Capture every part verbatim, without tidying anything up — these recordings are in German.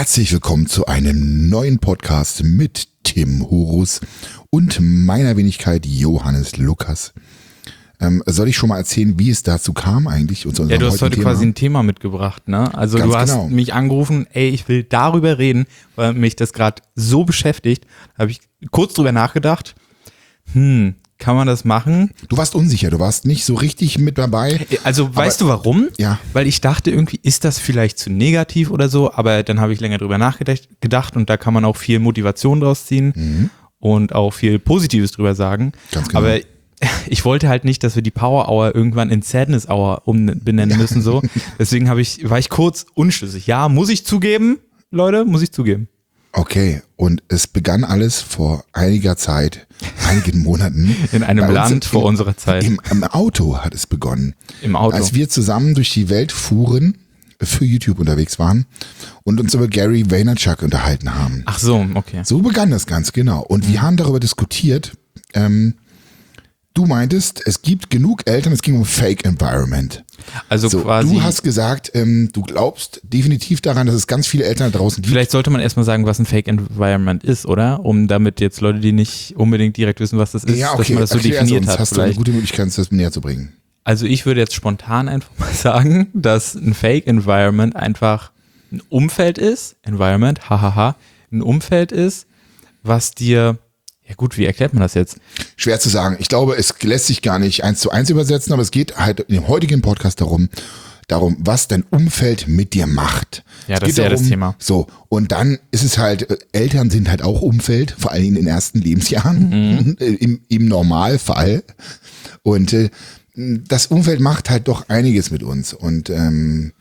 Herzlich willkommen zu einem neuen Podcast mit Tim Horus und meiner Wenigkeit Johannes Lukas. Ähm, soll ich schon mal erzählen, wie es dazu kam eigentlich? Zu ja, du hast heute Thema? quasi ein Thema mitgebracht, ne? Also Ganz du hast genau. mich angerufen, ey, ich will darüber reden, weil mich das gerade so beschäftigt. Da habe ich kurz drüber nachgedacht, hm, kann man das machen? Du warst unsicher, du warst nicht so richtig mit dabei. Also aber, weißt du warum? Ja. Weil ich dachte irgendwie, ist das vielleicht zu negativ oder so, aber dann habe ich länger drüber nachgedacht gedacht und da kann man auch viel Motivation draus ziehen mhm. und auch viel Positives drüber sagen. Ganz genau. Aber ich wollte halt nicht, dass wir die Power Hour irgendwann in Sadness Hour umbenennen müssen, so. Deswegen habe ich, war ich kurz unschlüssig. Ja, muss ich zugeben, Leute, muss ich zugeben. Okay, und es begann alles vor einiger Zeit, einigen Monaten. In einem Land in, vor in, unserer Zeit. Im, Im Auto hat es begonnen. Im Auto. Als wir zusammen durch die Welt fuhren, für YouTube unterwegs waren und uns über Gary Vaynerchuk unterhalten haben. Ach so, okay. So begann das ganz genau. Und mhm. wir haben darüber diskutiert, ähm, du meintest, es gibt genug Eltern, es ging um Fake Environment. Also so, quasi. Du hast gesagt, ähm, du glaubst definitiv daran, dass es ganz viele Eltern da draußen gibt. Vielleicht sollte man erstmal sagen, was ein Fake Environment ist, oder? Um damit jetzt Leute, die nicht unbedingt direkt wissen, was das ist, ja, okay. dass man das so Erklär's definiert uns. hat. Hast vielleicht. du eine gute Möglichkeit, das näher zu bringen? Also ich würde jetzt spontan einfach mal sagen, dass ein Fake Environment einfach ein Umfeld ist, Environment, hahaha, ein Umfeld ist, was dir, ja gut, wie erklärt man das jetzt? Schwer zu sagen. Ich glaube, es lässt sich gar nicht eins zu eins übersetzen, aber es geht halt in dem heutigen Podcast darum, darum, was dein Umfeld mit dir macht. Ja, es das geht ist ja darum, das Thema. So, und dann ist es halt, Eltern sind halt auch Umfeld, vor allem in den ersten Lebensjahren, mhm. im, im Normalfall. Und äh, das Umfeld macht halt doch einiges mit uns. Und ähm,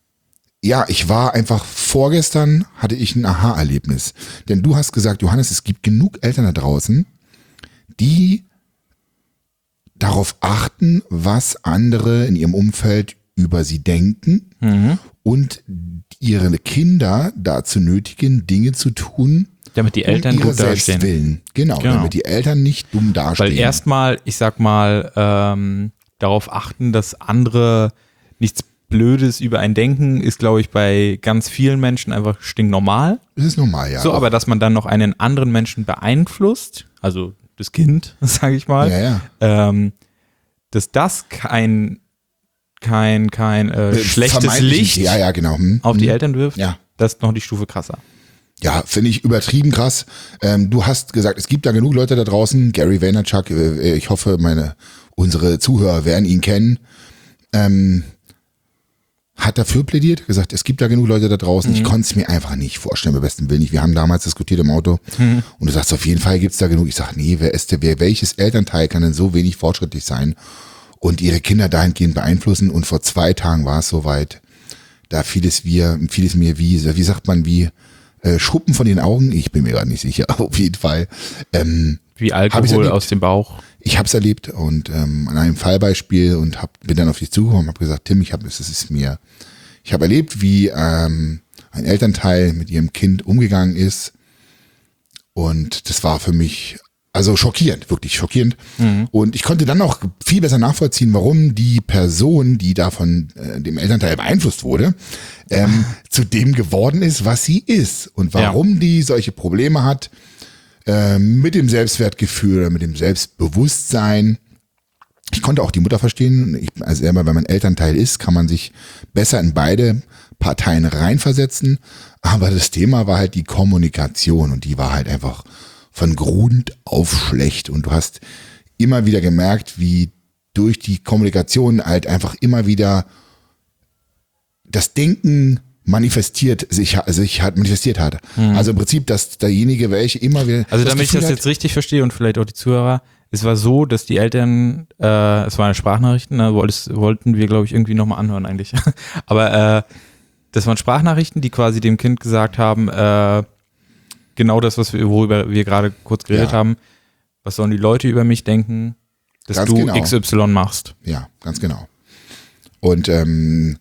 ja, ich war einfach vorgestern, hatte ich ein Aha-Erlebnis. Denn du hast gesagt, Johannes, es gibt genug Eltern da draußen, die darauf achten, was andere in ihrem Umfeld über sie denken mhm. und ihre Kinder dazu nötigen, Dinge zu tun, damit die Eltern um ihre gut dastehen. Willen. Genau, genau, damit die Eltern nicht dumm dastehen. Weil erstmal, ich sag mal, ähm, darauf achten, dass andere nichts Blödes über einen denken, ist, glaube ich, bei ganz vielen Menschen einfach stinknormal. Das ist normal, ja. So, aber dass man dann noch einen anderen Menschen beeinflusst, also das Kind, sage ich mal, ja, ja. Ähm, dass das kein kein kein äh, schlechtes Licht ja, ja, genau. hm. auf die Eltern wirft, ja. Das ist noch die Stufe krasser. Ja, finde ich übertrieben krass. Ähm, du hast gesagt, es gibt da genug Leute da draußen. Gary Vaynerchuk, äh, ich hoffe, meine unsere Zuhörer werden ihn kennen. Ähm, hat dafür plädiert, gesagt, es gibt da genug Leute da draußen. Mhm. Ich konnte es mir einfach nicht vorstellen, beim besten Willen nicht. Wir haben damals diskutiert im Auto mhm. und du sagst, auf jeden Fall gibt es da genug. Ich sage, nee, wer ist der, wer, welches Elternteil kann denn so wenig fortschrittlich sein und ihre Kinder dahingehend beeinflussen? Und vor zwei Tagen war es soweit. Da fiel es, wir, fiel es mir wie, wie sagt man, wie äh, Schuppen von den Augen. Ich bin mir gerade nicht sicher, auf jeden Fall. Ähm, wie Alkohol aus dem Bauch. Ich habe es erlebt und ähm, an einem Fallbeispiel und hab, bin dann auf dich zugekommen und habe gesagt, Tim, ich habe es ist mir, ich habe erlebt, wie ähm, ein Elternteil mit ihrem Kind umgegangen ist und das war für mich also schockierend, wirklich schockierend. Mhm. Und ich konnte dann auch viel besser nachvollziehen, warum die Person, die da von äh, dem Elternteil beeinflusst wurde, ähm, zu dem geworden ist, was sie ist und warum ja. die solche Probleme hat. Mit dem Selbstwertgefühl oder mit dem Selbstbewusstsein. Ich konnte auch die Mutter verstehen. Ich, also selber, wenn man Elternteil ist, kann man sich besser in beide Parteien reinversetzen. Aber das Thema war halt die Kommunikation und die war halt einfach von Grund auf schlecht. Und du hast immer wieder gemerkt, wie durch die Kommunikation halt einfach immer wieder das Denken manifestiert sich, sich hat manifestiert hat. Mhm. Also im Prinzip, dass derjenige, welche immer wieder. Also damit ich das hat, jetzt richtig verstehe und vielleicht auch die Zuhörer, es war so, dass die Eltern, äh, es waren Sprachnachrichten, da wollten wir, glaube ich, irgendwie nochmal anhören eigentlich. Aber äh, das waren Sprachnachrichten, die quasi dem Kind gesagt haben, äh, genau das, was wir, worüber wir gerade kurz geredet ja. haben, was sollen die Leute über mich denken, dass ganz du genau. X Y machst. Ja, ganz genau. Und ähm,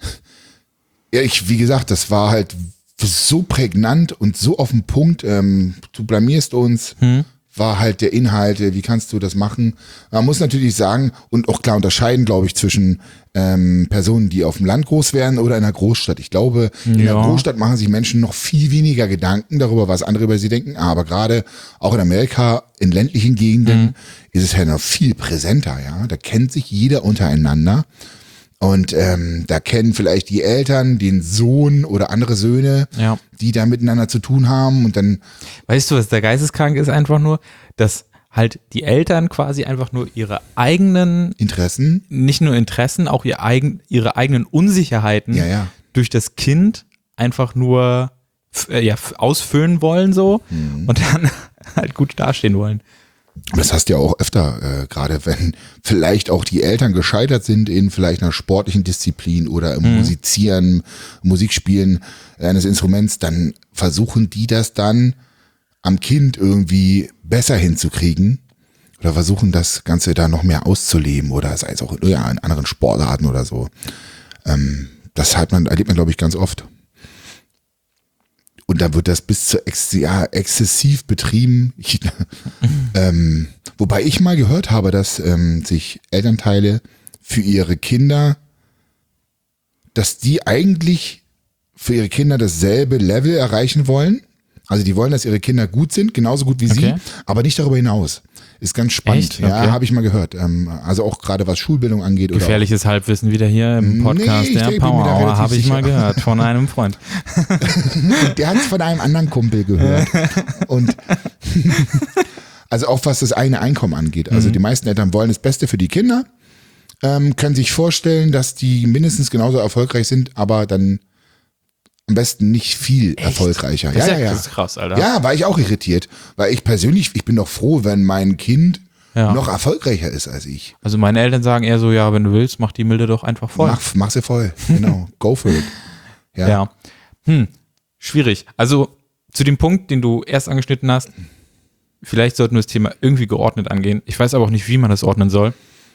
ja, ich, wie gesagt, das war halt so prägnant und so auf den Punkt, ähm, du blamierst uns, hm. war halt der Inhalt, wie kannst du das machen? Man muss natürlich sagen und auch klar unterscheiden, glaube ich, zwischen ähm, Personen, die auf dem Land groß werden oder in einer Großstadt. Ich glaube, in Ja. der Großstadt machen sich Menschen noch viel weniger Gedanken darüber, was andere über sie denken. Aber gerade auch in Amerika, in ländlichen Gegenden, Mhm. ist es ja noch viel präsenter. Ja, da kennt sich jeder untereinander. Und ähm, da kennen vielleicht die Eltern den Sohn oder andere Söhne, Ja. die da miteinander zu tun haben. Und dann Weißt du, was der geisteskrank ist einfach nur, dass halt die Eltern quasi einfach nur ihre eigenen, Interessen. nicht nur Interessen, auch ihr eigen, ihre eigenen Unsicherheiten Ja, ja. durch das Kind einfach nur f- äh, ja, f- ausfüllen wollen so Mhm. und dann halt gut dastehen wollen. Aber das hast du ja auch öfter, äh, gerade wenn vielleicht auch die Eltern gescheitert sind in vielleicht einer sportlichen Disziplin oder im Mhm. Musizieren, Musikspielen eines Instruments, dann versuchen die das dann am Kind irgendwie besser hinzukriegen oder versuchen das Ganze da noch mehr auszuleben oder sei es auch ja, in anderen Sportarten oder so. Ähm, das hat man, erlebt man, glaube ich, ganz oft. Und da wird das bis zu ex ja, exzessiv betrieben. Ich, ähm, wobei ich mal gehört habe, dass ähm, sich Elternteile für ihre Kinder, dass die eigentlich für ihre Kinder dasselbe Level erreichen wollen. Also die wollen, dass ihre Kinder gut sind, genauso gut wie sie, Okay. aber nicht darüber hinaus. Ist ganz spannend. Echt? Ja, Okay. habe ich mal gehört. Ähm, also auch gerade was Schulbildung angeht. Oder Gefährliches Halbwissen wieder hier im Nee, Podcast ich der bin mir da Power Hour, relativ habe ich mal sicher. gehört von einem Freund. auch, der hat es von einem anderen Kumpel gehört. Und also auch was das eigene Einkommen angeht. Also die meisten Eltern wollen das Beste für die Kinder, ähm, können sich vorstellen, dass die mindestens genauso erfolgreich sind, aber dann am besten nicht viel erfolgreicher. Das ist Ja, ja, ja, das ist ja. krass, Alter. Ja, war ich auch irritiert, weil ich persönlich, ich bin doch froh, wenn mein Kind Ja. noch erfolgreicher ist als ich. Also meine Eltern sagen eher so, ja, wenn du willst, mach die Milde doch einfach voll. Mach, mach sie voll, genau, go for it. Ja. Ja. Hm, schwierig. Also zu dem Punkt, den du erst angeschnitten hast, vielleicht sollten wir das Thema irgendwie geordnet angehen. Ich weiß aber auch nicht, wie man das ordnen soll.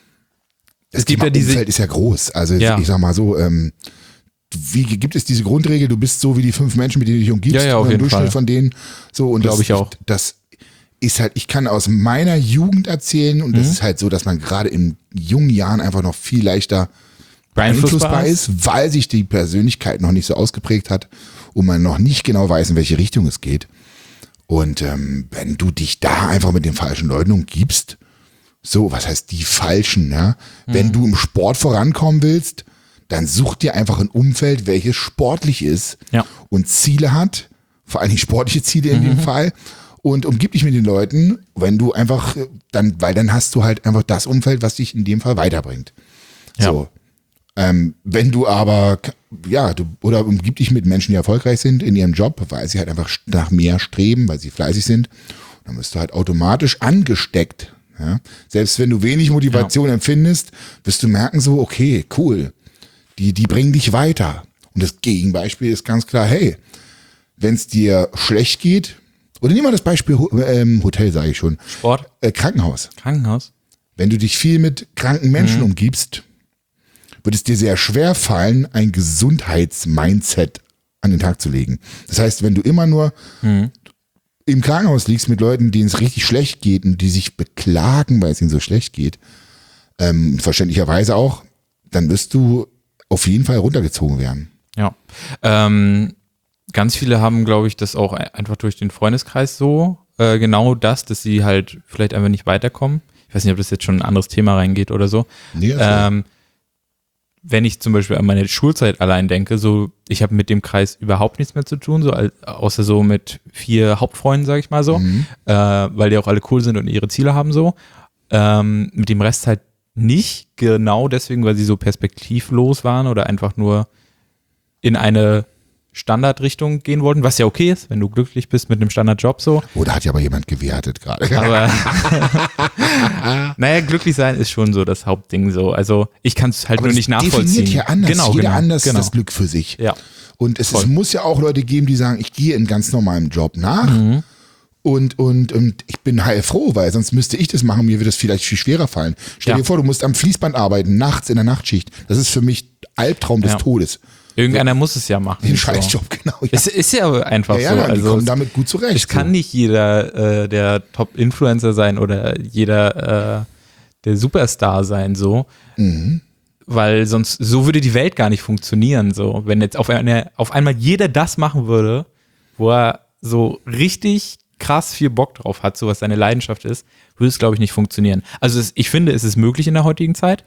Das Es gibt Thema ja diese- Umfeld ist ja groß. Also Ja. ich sag mal so, ähm, wie gibt es diese Grundregel, du bist so wie die fünf Menschen, mit denen du dich umgibst, Ja, ja, auf oder im jeden Durchschnitt Fall. von denen. So, und Glaub das, ich auch. Das ist halt, ich kann aus meiner Jugend erzählen und Mhm. das ist halt so, dass man gerade in jungen Jahren einfach noch viel leichter Beeinflussbar beeinflussbar ist, weil sich die Persönlichkeit noch nicht so ausgeprägt hat und man noch nicht genau weiß, in welche Richtung es geht. Und ähm, wenn du dich da einfach mit den falschen Leuten umgibst, so, was heißt die falschen, ja? Wenn du im Sport vorankommen willst, dann such dir einfach ein Umfeld, welches sportlich ist Ja. und Ziele hat, vor allen Dingen sportliche Ziele in dem Fall, und umgib dich mit den Leuten, wenn du einfach, äh, dann, weil dann hast du halt einfach das Umfeld, was dich in dem Fall weiterbringt. Ja. So. Ähm, wenn du aber, ja, du, oder umgib dich mit Menschen, die erfolgreich sind in ihrem Job, weil sie halt einfach nach mehr streben, weil sie fleißig sind, dann bist du halt automatisch angesteckt. Ja? Selbst wenn du wenig Motivation empfindest, wirst du merken so, okay, cool, die, die bringen dich weiter. Und das Gegenbeispiel ist ganz klar, hey, wenn es dir schlecht geht, oder nehmen wir das Beispiel ähm, Hotel, sage ich schon, Sport, äh, Krankenhaus. Krankenhaus. Wenn du dich viel mit kranken Menschen umgibst, wird es dir sehr schwer fallen, ein Gesundheitsmindset an den Tag zu legen. Das heißt, wenn du immer nur im Krankenhaus liegst mit Leuten, denen es richtig schlecht geht und die sich beklagen, weil es ihnen so schlecht geht, ähm, verständlicherweise auch, dann wirst du auf jeden Fall runtergezogen werden. Ja. Ähm, ganz viele haben, glaube ich, das auch einfach durch den Freundeskreis so, äh, genau das, dass sie halt vielleicht einfach nicht weiterkommen. Ich weiß nicht, ob das jetzt schon in ein anderes Thema reingeht oder so. Nee, also, Ähm, wenn ich zum Beispiel an meine Schulzeit allein denke, so, ich habe mit dem Kreis überhaupt nichts mehr zu tun, so als, außer so mit vier Hauptfreunden, sage ich mal so, Mhm. äh, weil die auch alle cool sind und ihre Ziele haben so. Ähm, mit dem Rest halt nicht, genau deswegen, weil sie so perspektivlos waren oder einfach nur in eine Standardrichtung gehen wollten, was ja okay ist, wenn du glücklich bist mit einem Standardjob so. oh, da hat ja aber jemand gewertet gerade. Aber naja, glücklich sein ist schon so das Hauptding so. Also ich kann es halt Aber nur das nicht nachvollziehen. definiert ja anders. Genau, Jeder genau, anders genau. das Glück für sich. Ja. Und es, es Voll. muss ja auch Leute geben, die sagen, ich gehe in ganz normalem Job nach Mhm. und, und, und ich bin heilfroh, weil sonst müsste ich das machen, mir wird das vielleicht viel schwerer fallen. Stell Ja. dir vor, du musst am Fließband arbeiten, nachts in der Nachtschicht. Das ist für mich Albtraum des Ja. Todes. Irgendeiner muss es ja machen. Den so. Scheißjob, genau. Ja. Es ist ja einfach ja, so. ja, die also kommen es, damit gut zurecht. es kann so. nicht jeder äh, der Top-Influencer sein oder jeder äh, der Superstar sein, so. Mhm. Weil sonst, so würde die Welt gar nicht funktionieren, so. Wenn jetzt auf, eine, auf einmal jeder das machen würde, wo er so richtig krass viel Bock drauf hat, so was seine Leidenschaft ist, würde es, glaube ich, nicht funktionieren. Also es, ich finde, es ist möglich in der heutigen Zeit,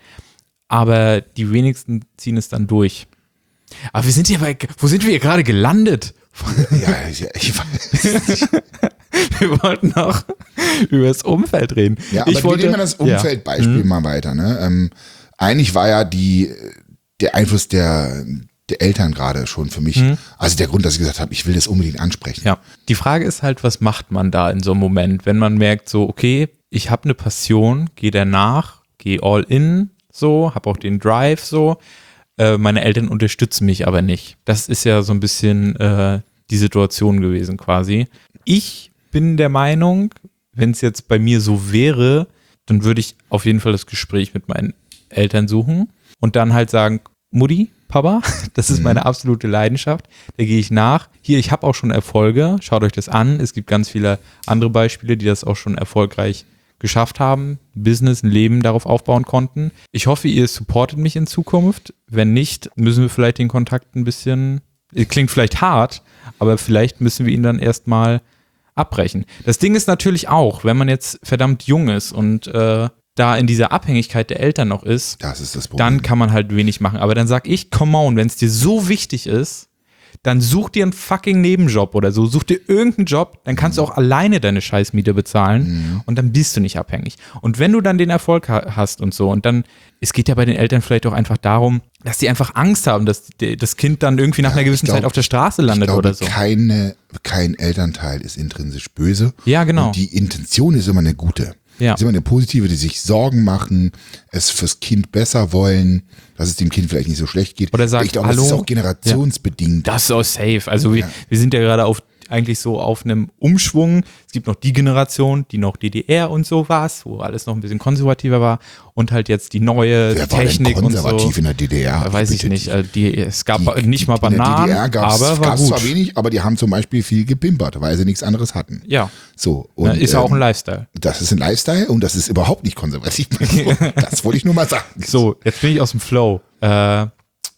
aber die wenigsten ziehen es dann durch. Aber wir sind hier bei, wo sind wir hier gerade gelandet? Ja, ich, ich weiß nicht. Wir wollten auch über das Umfeld reden. Ja, aber ich wollte, wir nehmen das Umfeldbeispiel ja. mal weiter. Ne? Ähm, eigentlich war ja die, der Einfluss der, der Eltern gerade schon für mich, mhm. also der Grund, dass ich gesagt habe, ich will das unbedingt ansprechen. Ja, die Frage ist halt, was macht man da in so einem Moment, wenn man merkt so, okay, ich habe eine Passion, gehe danach, gehe all in, so, habe auch den Drive, so, äh, meine Eltern unterstützen mich aber nicht. Das ist ja so ein bisschen äh, die Situation gewesen quasi. Ich bin der Meinung, wenn es jetzt bei mir so wäre, dann würde ich auf jeden Fall das Gespräch mit meinen Eltern suchen und dann halt sagen, Mutti, Papa, das ist meine absolute Leidenschaft, da gehe ich nach. Hier, ich habe auch schon Erfolge, schaut euch das an. Es gibt ganz viele andere Beispiele, die das auch schon erfolgreich geschafft haben, ein Business, ein Leben darauf aufbauen konnten. Ich hoffe, ihr supportet mich in Zukunft. Wenn nicht, müssen wir vielleicht den Kontakt ein bisschen, klingt vielleicht hart, aber vielleicht müssen wir ihn dann erstmal abbrechen. Das Ding ist natürlich auch, wenn man jetzt verdammt jung ist und äh, da in dieser Abhängigkeit der Eltern noch ist, das ist das Problem. Dann kann man halt wenig machen. Aber dann sag ich, come on, wenn es dir so wichtig ist, dann such dir einen fucking Nebenjob oder so, such dir irgendeinen Job, dann kannst du auch alleine deine Scheißmiete bezahlen mhm. und dann bist du nicht abhängig. Und wenn du dann den Erfolg ha- hast und so und dann, es geht ja bei den Eltern vielleicht auch einfach darum, dass die einfach Angst haben, dass die, das Kind dann irgendwie nach ja, einer gewissen glaub, Zeit auf der Straße landet ich glaube, oder so. Keine, kein Elternteil ist intrinsisch böse. Ja, genau. Und die Intention ist immer eine gute. Ja. Ist immer eine positive, die sich Sorgen machen, es fürs Kind besser wollen, dass es dem Kind vielleicht nicht so schlecht geht. Oder sagt, ich glaube, hallo, das ist auch generationsbedingt. Ja. Das ist auch safe. Also wir, ja. wir sind ja gerade auf eigentlich so auf einem Umschwung. Es gibt noch die Generation, die noch D D R und so war, wo alles noch ein bisschen konservativer war und halt jetzt die neue Wer Technik war denn konservativ und so. in der D D R? Weiß ich nicht. Also die, es gab die, nicht mal Bananen, in der D D R aber war gab's gut. zwar wenig, aber die haben zum Beispiel viel gepimpert, weil sie nichts anderes hatten. Ja. So, und, ja, ist ja ähm, auch ein Lifestyle. Das ist ein Lifestyle und das ist überhaupt nicht konservativ. Das wollte ich nur mal sagen. So, jetzt bin ich aus dem Flow. Äh,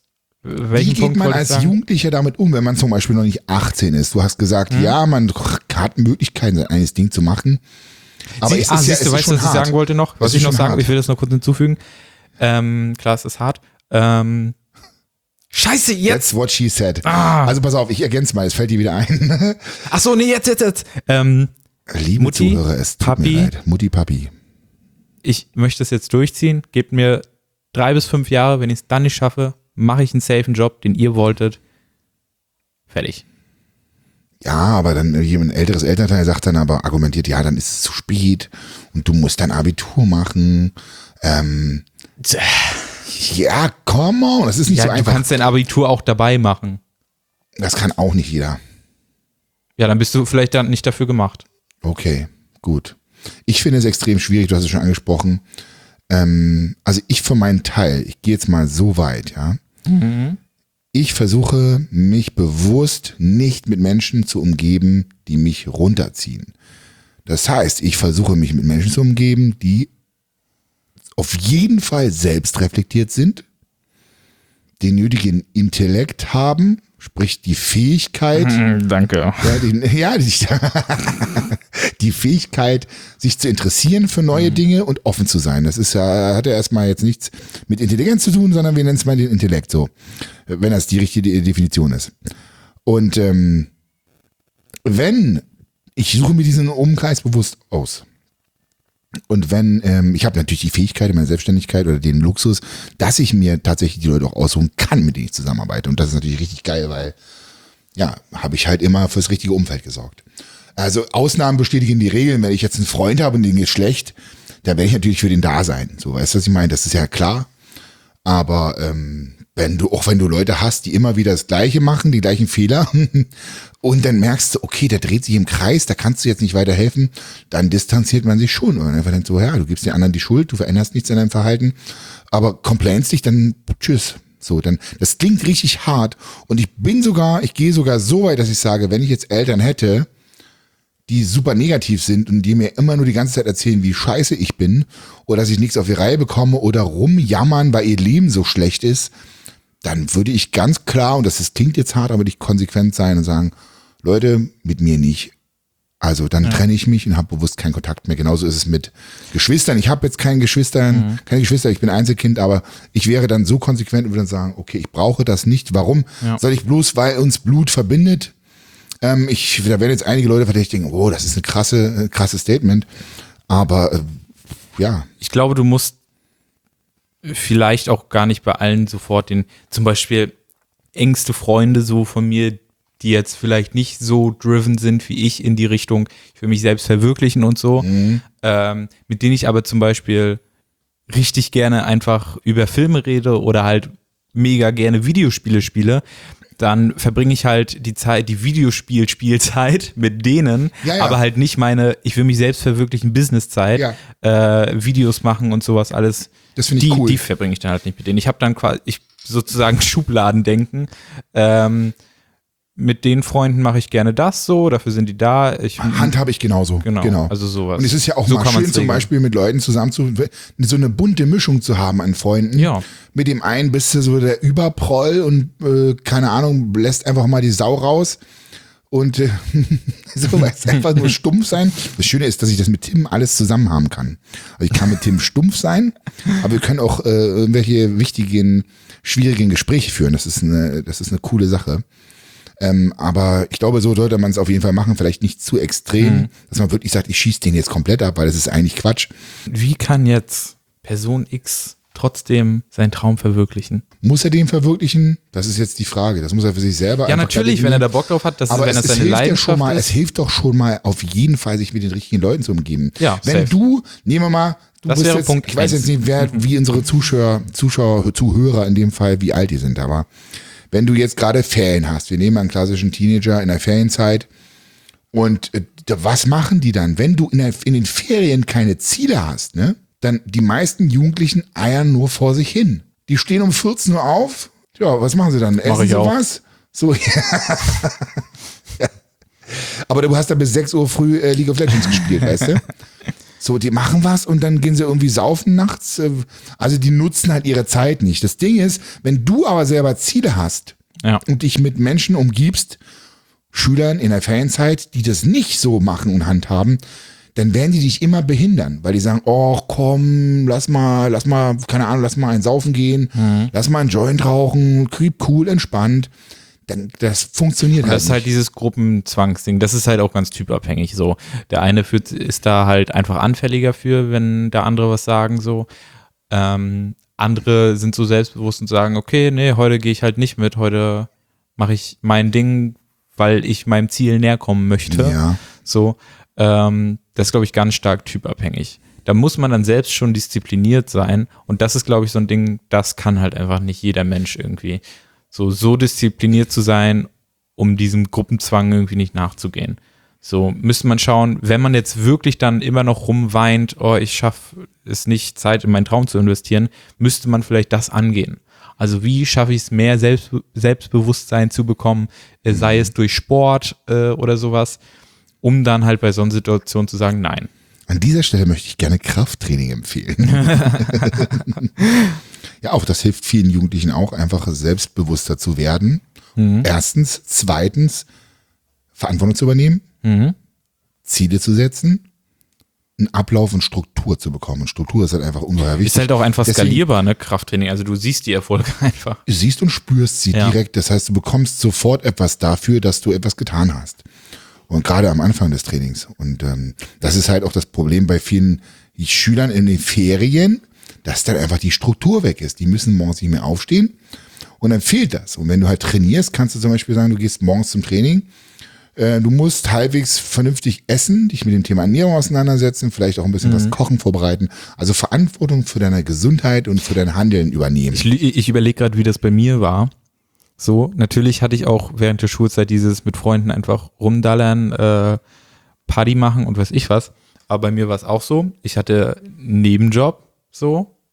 Wie geht Punkt man als Jugendlicher damit um, wenn man zum Beispiel noch nicht achtzehn ist? Du hast gesagt, mhm. ja, man hat Möglichkeiten, sein eigenes Ding zu machen. Aber Sie, ist ah, es ja, siehst du, ist weißt du, was ich hart. sagen wollte noch? Was das ich noch sagen, hart. ich will das noch kurz hinzufügen. Ähm, klar, es ist hart. Ähm, Scheiße, jetzt. That's what she said. Ah. Also pass auf, ich ergänze mal, es fällt dir wieder ein. Ach so, nee, jetzt, jetzt, jetzt. Ähm, Liebe Mutti, Zuhörer, es tut Papi, mir leid. Mutti, Papi. Ich möchte es jetzt durchziehen. Gebt mir drei bis fünf Jahre. Wenn ich es dann nicht schaffe, mache ich einen safen Job, den ihr wolltet. Fertig. Ja, aber dann jemand älteres Elternteil sagt dann aber, argumentiert, ja, dann ist es zu spät und du musst dein Abitur machen. Ähm, ja, come on, das ist nicht ja, so du einfach. Du kannst dein Abitur auch dabei machen. Das kann auch nicht jeder. Ja, dann bist du vielleicht dann nicht dafür gemacht. Okay, gut. Ich finde es extrem schwierig, du hast es schon angesprochen. Ähm, also ich für meinen Teil, ich gehe jetzt mal so weit, ja. Mhm. Ich versuche mich bewusst nicht mit Menschen zu umgeben, die mich runterziehen. Das heißt, ich versuche mich mit Menschen zu umgeben, die auf jeden Fall selbst reflektiert sind, den nötigen Intellekt haben, sprich die Fähigkeit. Mhm, danke. Ja, die, ja, die, die Fähigkeit, sich zu interessieren für neue mhm. Dinge und offen zu sein. Das ist ja, hat ja erstmal jetzt nichts mit Intelligenz zu tun, sondern wir nennen es mal den Intellekt so, wenn das die richtige Definition ist. Und ähm, wenn, ich suche mir diesen Umkreis bewusst aus. Und wenn, ähm, ich habe natürlich die Fähigkeit in meiner Selbstständigkeit oder den Luxus, dass ich mir tatsächlich die Leute auch aussuchen kann, mit denen ich zusammenarbeite. Und das ist natürlich richtig geil, weil, ja, habe ich halt immer fürs richtige Umfeld gesorgt. Also Ausnahmen bestätigen die Regeln. Wenn ich jetzt einen Freund habe und den geht schlecht, da werde ich natürlich für den da sein. So, weißt du, was ich meine? Das ist ja klar. Aber ähm, wenn du, auch wenn du Leute hast, die immer wieder das Gleiche machen, die gleichen Fehler, und dann merkst du, okay, der dreht sich im Kreis, da kannst du jetzt nicht weiterhelfen, dann distanziert man sich schon. Und man einfach denkt so, ja, du gibst den anderen die Schuld, du veränderst nichts an deinem Verhalten, aber complainst dich, dann tschüss. So, dann, das klingt richtig hart. Und ich bin sogar, ich gehe sogar so weit, dass ich sage, wenn ich jetzt Eltern hätte, die super negativ sind und die mir immer nur die ganze Zeit erzählen, wie scheiße ich bin oder dass ich nichts auf die Reihe bekomme oder rumjammern, weil ihr Leben so schlecht ist, dann würde ich ganz klar, und das, das klingt jetzt hart, aber würde ich konsequent sein und sagen, Leute, mit mir nicht. Also dann ja. trenne ich mich und habe bewusst keinen Kontakt mehr. Genauso ist es mit Geschwistern. Ich habe jetzt keine Geschwister, mhm. keine Geschwister, ich bin Einzelkind, aber ich wäre dann so konsequent und würde dann sagen, okay, ich brauche das nicht. Warum? Ja. Soll ich bloß, weil uns Blut verbindet? Ähm, ich, da werden jetzt einige Leute verdächtigen, oh, das ist eine krasse, äh, krasse Statement. Aber äh, ja. Ich glaube, du musst vielleicht auch gar nicht bei allen sofort den, zum Beispiel engste Freunde so von mir, die jetzt vielleicht nicht so driven sind wie ich in die Richtung, ich will mich selbst verwirklichen und so, mhm. ähm, mit denen ich aber zum Beispiel richtig gerne einfach über Filme rede oder halt mega gerne Videospiele spiele, dann verbringe ich halt die Zeit, die Videospiel-Spielzeit mit denen, ja, ja. aber halt nicht meine, ich will mich selbst verwirklichen, Businesszeit, ja. äh, Videos machen und sowas alles. Das finde ich die, cool. Die verbringe ich dann halt nicht mit denen. Ich habe dann quasi, ich sozusagen Schubladendenken. Ähm, mit den Freunden mache ich gerne das so, dafür sind die da. Ich, Handhabe ich genauso. Genau, genau. Also sowas. Und es ist ja auch so mal schön, zum Beispiel mit Leuten zusammen zu, so eine bunte Mischung zu haben an Freunden. Ja. Mit dem einen bist du so der Überproll und äh, keine Ahnung, lässt einfach mal die Sau raus. Und äh, so, weil es einfach nur stumpf sein. Das Schöne ist, dass ich das mit Tim alles zusammen haben kann. Also ich kann mit Tim stumpf sein, aber wir können auch äh, irgendwelche wichtigen, schwierigen Gespräche führen. Das ist eine, das ist eine coole Sache. Ähm, aber ich glaube, so sollte man es auf jeden Fall machen, vielleicht nicht zu extrem, mhm. dass man wirklich sagt, ich schieße den jetzt komplett ab, weil das ist eigentlich Quatsch. Wie kann jetzt Person X trotzdem seinen Traum verwirklichen? Muss er den verwirklichen? Das ist jetzt die Frage. Das muss er für sich selber. Ja, natürlich, wenn er da Bock drauf hat, das aber ist, wenn es, das seine Leidenschaft ja schon mal, ist. Es hilft doch schon mal auf jeden Fall, sich mit den richtigen Leuten zu umgeben. Ja, wenn safe. du, nehmen wir mal, du das bist wäre jetzt, Punkt ich weiß jetzt nicht, wer, wie unsere Zuschauer, Zuschauer, Zuhörer in dem Fall, wie alt die sind, aber wenn du jetzt gerade Ferien hast, wir nehmen einen klassischen Teenager in der Ferienzeit und äh, was machen die dann? Wenn du in, der, in den Ferien keine Ziele hast, ne, dann die meisten Jugendlichen eiern nur vor sich hin. Die stehen um vierzehn Uhr auf, ja, was machen sie dann? Essen sie was? So, ja. ja. Aber du hast dann bis sechs Uhr früh äh, League of Legends gespielt, weißt du? So, die machen was und dann gehen sie irgendwie saufen nachts. Also die nutzen halt ihre Zeit nicht. Das Ding ist, wenn du aber selber Ziele hast ja. und dich mit Menschen umgibst, Schülern in der Ferienzeit, die das nicht so machen und handhaben, dann werden die dich immer behindern, weil die sagen, oh komm, lass mal, lass mal, keine Ahnung, lass mal einen saufen gehen, mhm. lass mal einen Joint rauchen, cool, entspannt. Dann, das funktioniert und halt das ist halt nicht. dieses Gruppenzwangsding, das ist halt auch ganz typabhängig so. Der eine führt, ist da halt einfach anfälliger für, wenn der andere was sagen so. Ähm, andere sind so selbstbewusst und sagen, okay, nee, heute gehe ich halt nicht mit, heute mache ich mein Ding, weil ich meinem Ziel näher kommen möchte. Ja. So, ähm, das ist, glaube ich, ganz stark typabhängig. Da muss man dann selbst schon diszipliniert sein und das ist, glaube ich, so ein Ding, das kann halt einfach nicht jeder Mensch irgendwie. So, so diszipliniert zu sein, um diesem Gruppenzwang irgendwie nicht nachzugehen. So müsste man schauen, wenn man jetzt wirklich dann immer noch rumweint, oh, ich schaffe es nicht, Zeit in meinen Traum zu investieren, müsste man vielleicht das angehen. Also wie schaffe ich es, mehr Selbst, Selbstbewusstsein zu bekommen, äh, sei es durch Sport äh, oder sowas, um dann halt bei so einer Situation zu sagen, nein. An dieser Stelle möchte ich gerne Krafttraining empfehlen. Ja, auch das hilft vielen Jugendlichen auch, einfach selbstbewusster zu werden. Mhm. Erstens. Zweitens, Verantwortung zu übernehmen, mhm. Ziele zu setzen, einen Ablauf und Struktur zu bekommen. Und Struktur ist halt einfach ungeheuer wichtig. Ist halt auch einfach Deswegen, skalierbar, ne, Krafttraining. Also du siehst die Erfolge einfach. Du siehst und spürst sie ja. direkt. Das heißt, du bekommst sofort etwas dafür, dass du etwas getan hast. Und gerade am Anfang des Trainings. Und ähm, das ist halt auch das Problem bei vielen Schülern in den Ferien, dass dann einfach die Struktur weg ist. Die müssen morgens nicht mehr aufstehen und dann fehlt das. Und wenn du halt trainierst, kannst du zum Beispiel sagen, du gehst morgens zum Training, äh, du musst halbwegs vernünftig essen, dich mit dem Thema Ernährung auseinandersetzen, vielleicht auch ein bisschen mhm. was kochen, vorbereiten. Also Verantwortung für deine Gesundheit und für dein Handeln übernehmen. Ich, ich überlege gerade, wie das bei mir war. So, natürlich hatte ich auch während der Schulzeit dieses mit Freunden einfach rumdallern, äh, Party machen und weiß ich was. Aber bei mir war es auch so. Ich hatte einen Nebenjob, so.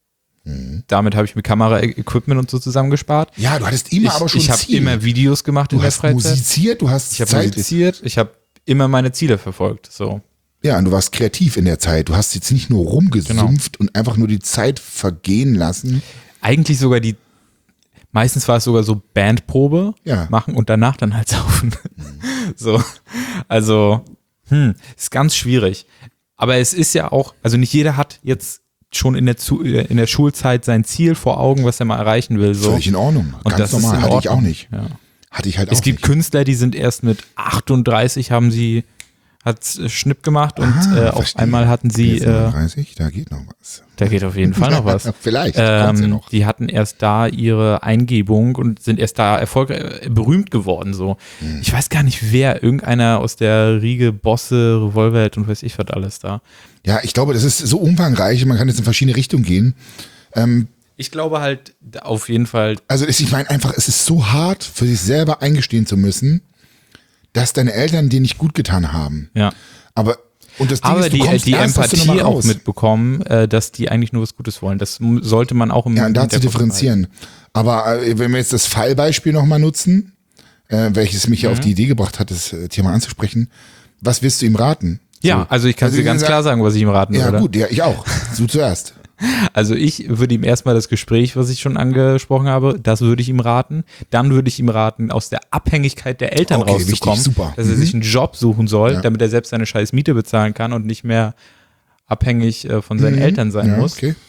Mhm. Damit habe ich mir Kamera-Equipment und so zusammengespart. Ja, du hattest immer ich, aber schon Ich habe Ziel. immer Videos gemacht Du in der hast Freizeit. musiziert, du hast Ich habe Zeit. musiziert, ich habe immer meine Ziele verfolgt. So. Ja, und du warst kreativ in der Zeit. Du hast jetzt nicht nur rumgesumpft Genau. und einfach nur die Zeit vergehen lassen. Eigentlich sogar die, meistens war es sogar so Bandprobe Ja. machen und danach dann halt saufen. Mhm. So, also, hm, ist ganz schwierig. Aber es ist ja auch, also nicht jeder hat jetzt schon in der, Zu in der Schulzeit sein Ziel vor Augen, was er mal erreichen will. So. Völlig in Ordnung. Und Ganz das normal. ist in Hatte ich Ordnung. auch nicht. Ja. Hatte ich halt Es auch gibt nicht. Künstler, die sind erst mit achtunddreißig haben sie, hat Schnipp gemacht und Ah, äh, auf verstehe. einmal hatten sie, Jetzt äh, neununddreißig, da geht noch was. da geht auf jeden Fall noch was. Vielleicht, kommt's ja Ähm, noch. die hatten erst da ihre Eingebung und sind erst da erfolgreich, berühmt geworden. So. Hm. Ich weiß gar nicht wer, irgendeiner aus der Riege Bosse, Revolverheld und weiß ich was alles da. Ja, ich glaube, das ist so umfangreich, man kann jetzt in verschiedene Richtungen gehen. Ähm, Ich glaube halt auf jeden Fall. also ich meine einfach, es ist so hart, für sich selber eingestehen zu müssen, dass deine Eltern dir nicht gut getan haben. Ja. Aber und das Ding Aber ist, du die, kommst die erst aus der Empathie Nummer auch raus. mitbekommen, äh, dass die eigentlich nur was Gutes wollen. Das m- sollte man auch im Ja, und da zu Hinterkopf differenzieren. Aber äh, wenn wir jetzt das Fallbeispiel nochmal nutzen, äh, welches mich ja Mhm. auf die Idee gebracht hat, das äh, Thema anzusprechen, was wirst du ihm raten? Ja, So. also ich kann Also dir wie ganz gesagt- klar sagen, was ich ihm raten Ja, würde. gut, ja, ich auch. Du zuerst. Also ich würde ihm erstmal das Gespräch, was ich schon angesprochen habe, das würde ich ihm raten. Dann würde ich ihm raten, aus der Abhängigkeit der Eltern Okay, rauszukommen, wichtig, super. dass er Mhm. sich einen Job suchen soll, Ja. damit er selbst seine scheiß Miete bezahlen kann und nicht mehr abhängig äh, von seinen Mhm. Eltern sein Ja, muss. okay.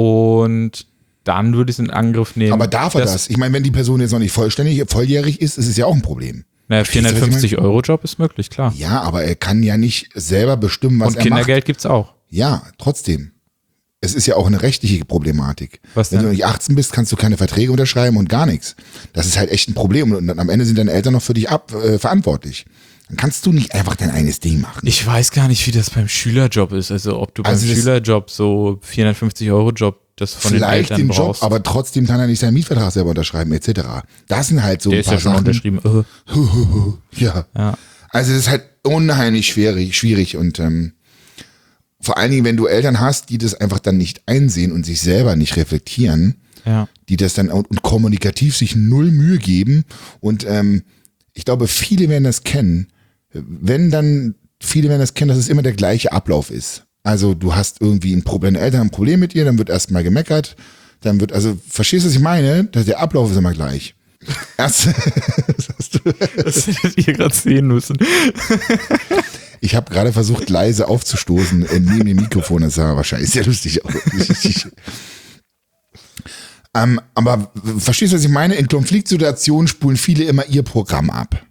Und dann würde ich es in Angriff nehmen. Aber darf er das? Ich meine, wenn die Person jetzt noch nicht vollständig, volljährig ist, ist es ja auch ein Problem. Naja, Verstehst du, was ich vierhundertfünfzig Euro Job ist möglich, klar. Ja, aber er kann ja nicht selber bestimmen, was Und er Kindergeld gibt's auch. macht. Ja, trotzdem. Es ist ja auch eine rechtliche Problematik. Was Wenn denn? du nicht achtzehn bist, kannst du keine Verträge unterschreiben und gar nichts. Das ist halt echt ein Problem. Und dann am Ende sind deine Eltern noch für dich ab, äh, verantwortlich. Dann kannst du nicht einfach dein eigenes Ding machen. Ich weiß gar nicht, wie das beim Schülerjob ist. Also ob du Also beim das- Schülerjob so vierhundertfünfzig Euro Job das von Vielleicht den Eltern den Job, brauchst. aber trotzdem kann er nicht seinen Mietvertrag selber unterschreiben, et cetera. Das sind halt so Der ein ist paar ja schon Sachen. unterschrieben. Äh. Ja. Ja. Also es ist halt unheimlich schwierig, schwierig und ähm, vor allen Dingen, wenn du Eltern hast, die das einfach dann nicht einsehen und sich selber nicht reflektieren, Ja. die das dann und, und kommunikativ sich null Mühe geben und ähm, ich glaube, viele werden das kennen, wenn dann, viele werden das kennen, dass es immer der gleiche Ablauf ist. Also du hast irgendwie ein Problem, deine Eltern haben ein Problem mit dir, dann wird erstmal gemeckert, dann wird, also verstehst du, was ich meine? Der Ablauf ist immer gleich. Erst, was hast du? Das hättet ihr gerade sehen müssen. Ich habe gerade versucht, leise aufzustoßen äh, neben dem Mikrofon. Das war wahrscheinlich sehr lustig. ähm, aber verstehst du, was ich meine? In Konfliktsituationen spulen viele immer ihr Programm ab.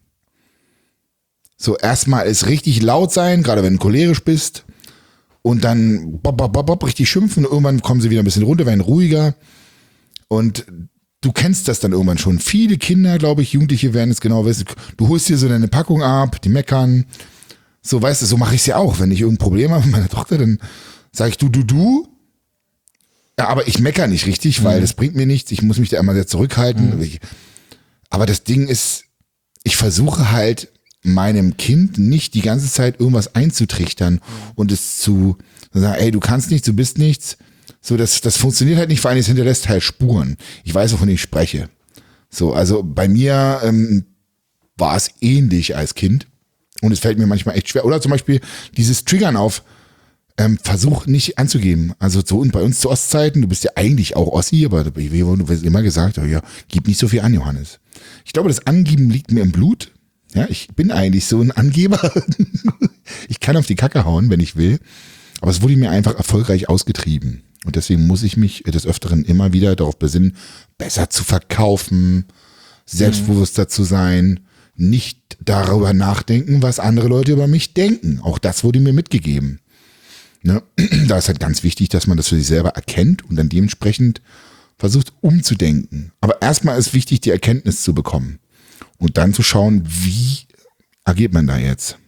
So, erstmal ist richtig laut sein, gerade wenn du cholerisch bist. Und dann bop, bop, bop, bop, richtig schimpfen. Und irgendwann kommen sie wieder ein bisschen runter, werden ruhiger. Und du kennst das dann irgendwann schon. Viele Kinder, glaube ich, Jugendliche werden es genau wissen. Du holst dir so deine Packung ab, die meckern. So, weißt du, so mache ich es ja auch. Wenn ich irgendein Problem habe mit meiner Tochter, dann sage ich du, du, du. Ja, aber ich meckere nicht richtig, weil Mhm. das bringt mir nichts. Ich muss mich da immer sehr zurückhalten. Ich, aber das Ding ist, ich versuche halt meinem Kind nicht die ganze Zeit irgendwas einzutrichtern und es zu sagen, ey, du kannst nichts, du bist nichts. So, das, das funktioniert halt nicht, vor allem es hinterlässt halt Spuren. Ich weiß, wovon ich spreche. So, also bei mir ähm, war es ähnlich als Kind. Und es fällt mir manchmal echt schwer. Oder zum Beispiel dieses Triggern auf, ähm, versuch nicht anzugeben. Also so und bei uns zu Ostzeiten, du bist ja eigentlich auch Ossi, aber du wirst immer gesagt, oh ja, gib nicht so viel an, Johannes. Ich glaube, das Angeben liegt mir im Blut. Ja, ich bin eigentlich so ein Angeber. Ich kann auf die Kacke hauen, wenn ich will. Aber es wurde mir einfach erfolgreich ausgetrieben. Und deswegen muss ich mich des Öfteren immer wieder darauf besinnen, besser zu verkaufen, selbstbewusster zu sein, nicht darüber nachdenken, was andere Leute über mich denken. Auch das wurde mir mitgegeben. Ne? Da ist halt ganz wichtig, dass man das für sich selber erkennt und dann dementsprechend versucht umzudenken. Aber erstmal ist wichtig, die Erkenntnis zu bekommen und dann zu schauen, wie agiert man da jetzt.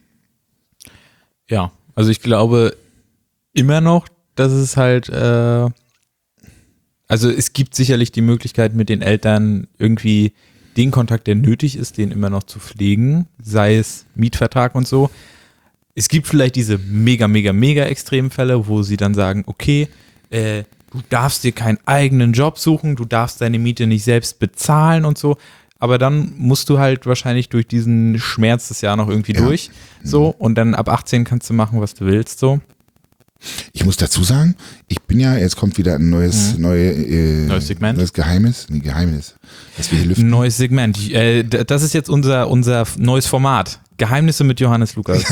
Ja, also ich glaube immer noch, dass es halt, äh, also es gibt sicherlich die Möglichkeit mit den Eltern irgendwie den Kontakt, der nötig ist, den immer noch zu pflegen, sei es Mietvertrag und so. Es gibt vielleicht diese mega, mega, mega extremen Fälle, wo sie dann sagen, okay, äh, du darfst dir keinen eigenen Job suchen, du darfst deine Miete nicht selbst bezahlen und so. Aber dann musst du halt wahrscheinlich durch diesen Schmerz des Jahr noch irgendwie Ja. durch. So, und dann ab achtzehn kannst du machen, was du willst. So. Ich muss dazu sagen, ich bin ja, jetzt kommt wieder ein neues, Mhm. neue, äh, Neues Segment. neues Geheimnis, nee, Geheimnis, das wir hier Ein lüften. neues Segment. Äh, d- das ist jetzt unser, unser neues Format. Geheimnisse mit Johannes Lukas.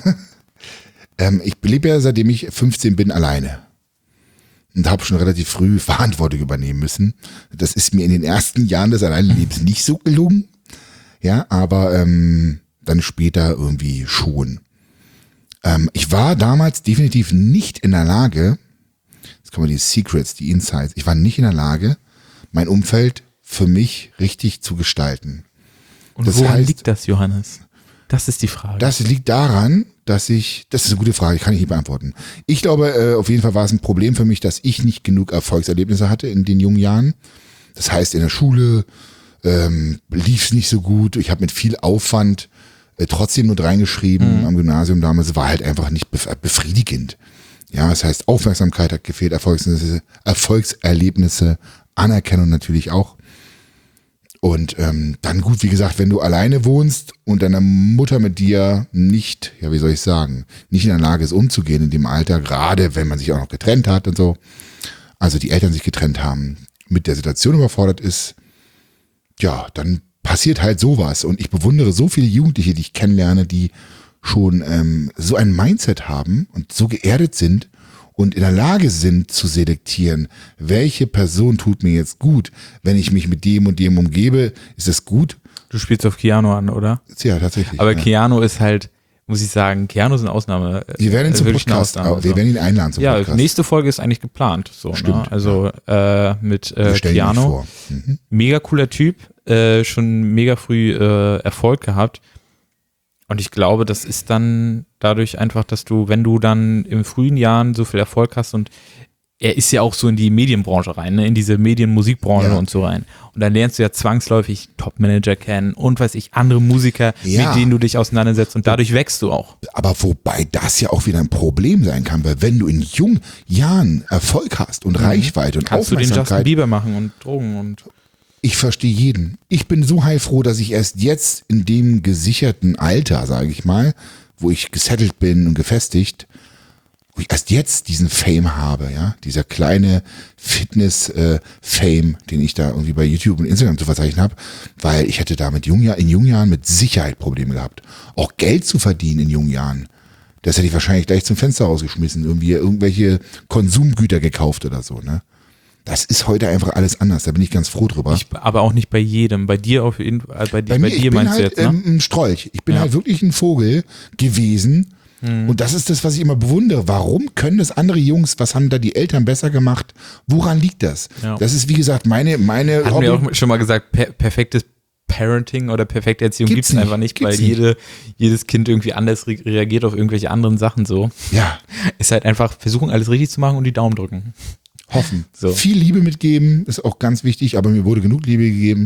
Ähm, ich lebe ja, seitdem ich fünfzehn bin, alleine. Und habe schon relativ früh Verantwortung übernehmen müssen. Das ist mir in den ersten Jahren des Alleinlebens nicht so gelungen. Ja, aber ähm, dann später irgendwie schon. Ähm, ich war damals definitiv nicht in der Lage, jetzt kommen die Secrets, die Insights, ich war nicht in der Lage, mein Umfeld für mich richtig zu gestalten. Und Das woran heißt- liegt das, Johannes? Das ist die Frage. Das liegt daran, dass ich, das ist eine gute Frage, kann ich nicht beantworten. Ich glaube, äh, auf jeden Fall war es ein Problem für mich, dass ich nicht genug Erfolgserlebnisse hatte in den jungen Jahren. Das heißt, in der Schule ähm, lief es nicht so gut. Ich habe mit viel Aufwand äh, trotzdem nur reingeschrieben Mhm. am Gymnasium damals. War halt einfach nicht bef- befriedigend. Ja, das heißt, Aufmerksamkeit hat gefehlt, Erfolgserlebnisse, Erfolgserlebnisse, Anerkennung natürlich auch. Und ähm, dann gut, wie gesagt, wenn du alleine wohnst und deine Mutter mit dir nicht, ja wie soll ich sagen, nicht in der Lage ist umzugehen in dem Alter, gerade wenn man sich auch noch getrennt hat und so, also die Eltern sich getrennt haben, mit der Situation überfordert ist, ja, dann passiert halt sowas. Und ich bewundere so viele Jugendliche, die ich kennenlerne, die schon ähm, so ein Mindset haben und so geerdet sind und in der Lage sind zu selektieren, welche Person tut mir jetzt gut. Wenn ich mich mit dem und dem umgebe, ist das gut? Du spielst auf Keanu an, oder? Ja, tatsächlich. Aber ja. Keanu ist halt, muss ich sagen, Keanu ist eine Ausnahme. Wir werden ihn äh, zum wirklich eine Podcast, Ausnahme, wir so. werden ihn einladen zum Ja, Podcast. nächste Folge ist eigentlich geplant. So, Stimmt, ne? Also äh, mit äh, Wir stellen ihn Keanu. vor. Mhm. Mega cooler Typ, äh, schon mega früh äh, Erfolg gehabt. Und ich glaube, das ist dann dadurch einfach, dass du, wenn du dann in frühen Jahren so viel Erfolg hast und er ist ja auch so in die Medienbranche rein, ne? In diese Medienmusikbranche Ja. und so rein. Und dann lernst du ja zwangsläufig Top-Manager kennen und weiß ich, andere Musiker, Ja. mit denen du dich auseinandersetzt und dadurch wächst du auch. Aber wobei das ja auch wieder ein Problem sein kann, weil wenn du in jungen Jahren Erfolg hast und Reichweite und Mhm. Kannst du den Justin Aufmerksamkeit, Bieber machen und Drogen und ich verstehe jeden. Ich bin so heilfroh, dass ich erst jetzt in dem gesicherten Alter, sage ich mal, wo ich gesettelt bin und gefestigt, wo ich erst jetzt diesen Fame habe, ja, dieser kleine Fitness-Fame, den ich da irgendwie bei YouTube und Instagram zu verzeichnen habe, weil ich hätte da mit jungen Jahren, in jungen Jahren mit Sicherheit Probleme gehabt. Auch Geld zu verdienen in jungen Jahren, das hätte ich wahrscheinlich gleich zum Fenster rausgeschmissen, irgendwie irgendwelche Konsumgüter gekauft oder so, ne. Das ist heute einfach alles anders, da bin ich ganz froh drüber. ich, aber auch nicht bei jedem. Bei dir auf jeden Fall, bei, Bei bei mir, dir ich bin meinst halt du jetzt, ne? ähm, ein Strolch. Ich bin Ja. halt wirklich ein Vogel gewesen. Mhm. Und das ist das, was ich immer bewundere. Warum können das andere Jungs, was haben da die Eltern besser gemacht? Woran liegt das? Ja. Das ist, wie gesagt, meine, meine Hatten wir auch schon mal gesagt, per perfektes Parenting oder perfekte Erziehung Gibt's gibt es einfach nicht, nicht, weil gibt's nicht. jede, jedes Kind irgendwie anders re reagiert auf irgendwelche anderen Sachen so. Ja, Ist halt einfach versuchen, alles richtig zu machen und die Daumen drücken. hoffen. So. Viel Liebe mitgeben ist auch ganz wichtig, aber mir wurde genug Liebe gegeben.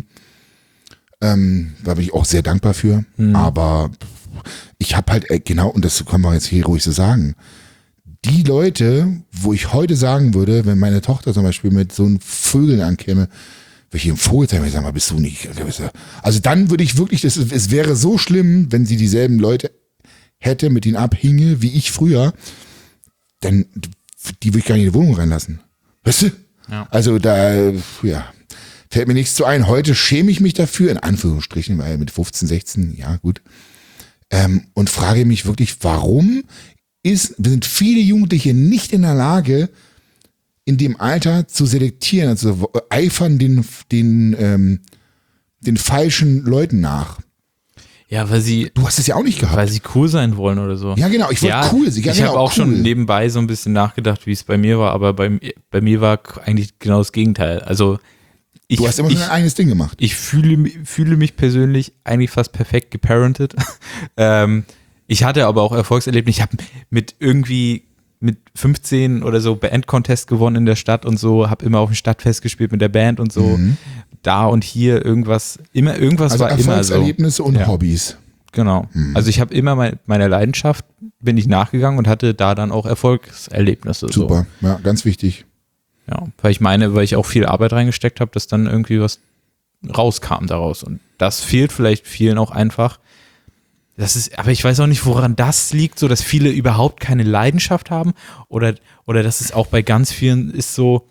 Ähm, da bin ich auch sehr dankbar für. Hm. Aber ich habe halt, äh, genau, und das können wir jetzt hier ruhig so sagen, die Leute, wo ich heute sagen würde, wenn meine Tochter zum Beispiel mit so einem Vögeln ankäme, würde ich im Vogel sagen, sag mal, bist du nicht. Also dann würde ich wirklich, das, es wäre so schlimm, wenn sie dieselben Leute hätte, mit denen abhinge, wie ich früher, dann die würde ich gar nicht in die Wohnung reinlassen. Weißt du? Ja. Also da, ja, fällt mir nichts zu ein. Heute schäme ich mich dafür, in Anführungsstrichen, weil mit fünfzehn, sechzehn, ja gut, ähm, und frage mich wirklich, warum ist, sind viele Jugendliche nicht in der Lage, in dem Alter zu selektieren, also eifern den, den, ähm, den falschen Leuten nach. Ja, weil sie, Du hast es ja auch nicht gehabt. weil sie cool sein wollen oder so. Ja, genau, ich wollte Ja, cool. Ja, ich genau, habe auch cool. schon nebenbei so ein bisschen nachgedacht, wie es bei mir war, aber bei, bei mir war eigentlich genau das Gegenteil. Also ich, Du hast immer ich, so ein eigenes Ding gemacht. ich fühle, mi- fühle mich persönlich eigentlich fast perfekt geparentet. ähm, ich hatte aber auch Erfolgserlebnisse. Ich habe mit irgendwie mit fünfzehn oder so Band-Contest gewonnen in der Stadt und so, habe immer auf dem Stadtfest gespielt mit der Band und so. Mhm. Da und hier irgendwas, immer irgendwas Also war immer so. Erfolgserlebnisse und Ja. Hobbys. Genau. Mhm. Also ich habe immer mein, meiner Leidenschaft bin ich nachgegangen und hatte da dann auch Erfolgserlebnisse. Super, ja, ganz wichtig. Ja, weil ich meine, weil ich auch viel Arbeit reingesteckt habe, dass dann irgendwie was rauskam daraus. Und das fehlt vielleicht vielen auch einfach. Das ist, aber ich weiß auch nicht, woran das liegt, so dass viele überhaupt keine Leidenschaft haben oder, oder dass es auch bei ganz vielen ist so,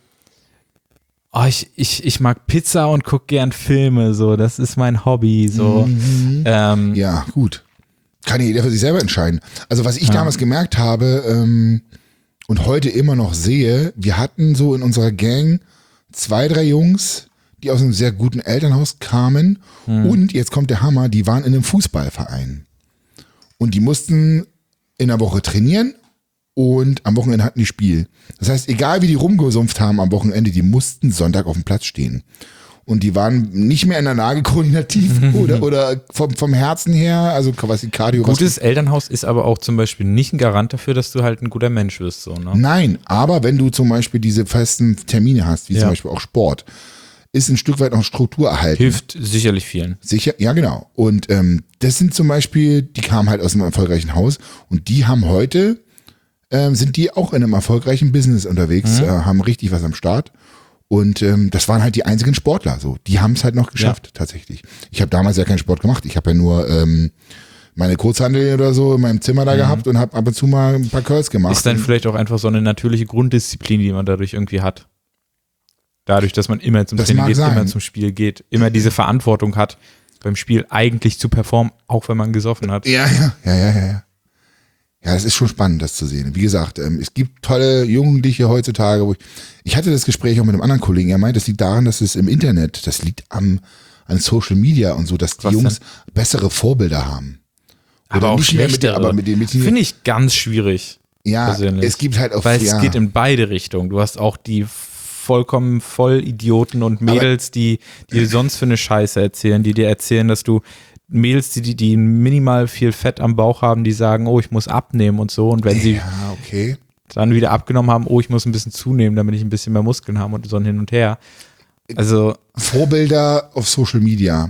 oh, ich, ich, ich mag Pizza und gucke gern Filme, so, das ist mein Hobby, so. Mhm. Ähm, Ja, gut. Kann jeder für sich selber entscheiden. Also was ich Ja. damals gemerkt habe ähm, und heute immer noch sehe, wir hatten so in unserer Gang zwei, drei Jungs, die aus einem sehr guten Elternhaus kamen Hm. und jetzt kommt der Hammer, die waren in einem Fußballverein. Und die mussten in der Woche trainieren und am Wochenende hatten die Spiel. Das heißt, egal wie die rumgesumpft haben am Wochenende, die mussten Sonntag auf dem Platz stehen. Und die waren nicht mehr in der Lage, koordinativ oder, oder vom, vom Herzen her, also was die Cardio... Gutes Elternhaus ist aber auch zum Beispiel nicht ein Garant dafür, dass du halt ein guter Mensch wirst, so, ne? Nein, aber wenn du zum Beispiel diese festen Termine hast, wie Ja. zum Beispiel auch Sport, ist ein Stück weit noch Struktur erhalten. Hilft sicherlich vielen. Sicher, ja genau. Und ähm, das sind zum Beispiel, die kamen halt aus einem erfolgreichen Haus und die haben heute, ähm, sind die auch in einem erfolgreichen Business unterwegs, Mhm. äh, haben richtig was am Start. Und ähm, das waren halt die einzigen Sportler. So, die haben es halt noch geschafft, tatsächlich. Ich habe damals ja keinen Sport gemacht. Ich habe ja nur ähm, meine Kurzhandel oder so in meinem Zimmer da gehabt und habe ab und zu mal ein paar Curls gemacht. Ist dann vielleicht auch einfach so eine natürliche Grunddisziplin, die man dadurch irgendwie hat. Dadurch, dass man immer zum Das Training mag geht, sein. immer zum Spiel geht, immer diese Verantwortung hat, beim Spiel eigentlich zu performen, auch wenn man gesoffen hat. Ja, ja, ja, ja, ja, ja. Ja, es ist schon spannend, das zu sehen. Wie gesagt, ähm, es gibt tolle Jugendliche heutzutage, wo ich, ich hatte das Gespräch auch mit einem anderen Kollegen, er meint, das liegt daran, dass es im Internet, das liegt am, an Social Media und so, dass die Was Jungs bessere Vorbilder haben. Aber auch nicht mehr mit den- schlechtere. aber mit den, mit den, Finde ich ganz schwierig. ja, persönlich. es gibt halt auch, Weil ja, es geht in beide Richtungen. Du hast auch die vollkommen Vollidioten und Mädels, die die sonst für eine Scheiße erzählen, die dir erzählen, dass du Mädels, die, die, die minimal viel Fett am Bauch haben, die sagen, oh, ich muss abnehmen und so. Und wenn sie ja, okay. dann wieder abgenommen haben, oh, ich muss ein bisschen zunehmen, damit ich ein bisschen mehr Muskeln habe und so ein Hin und Her. Also, Vorbilder auf Social Media.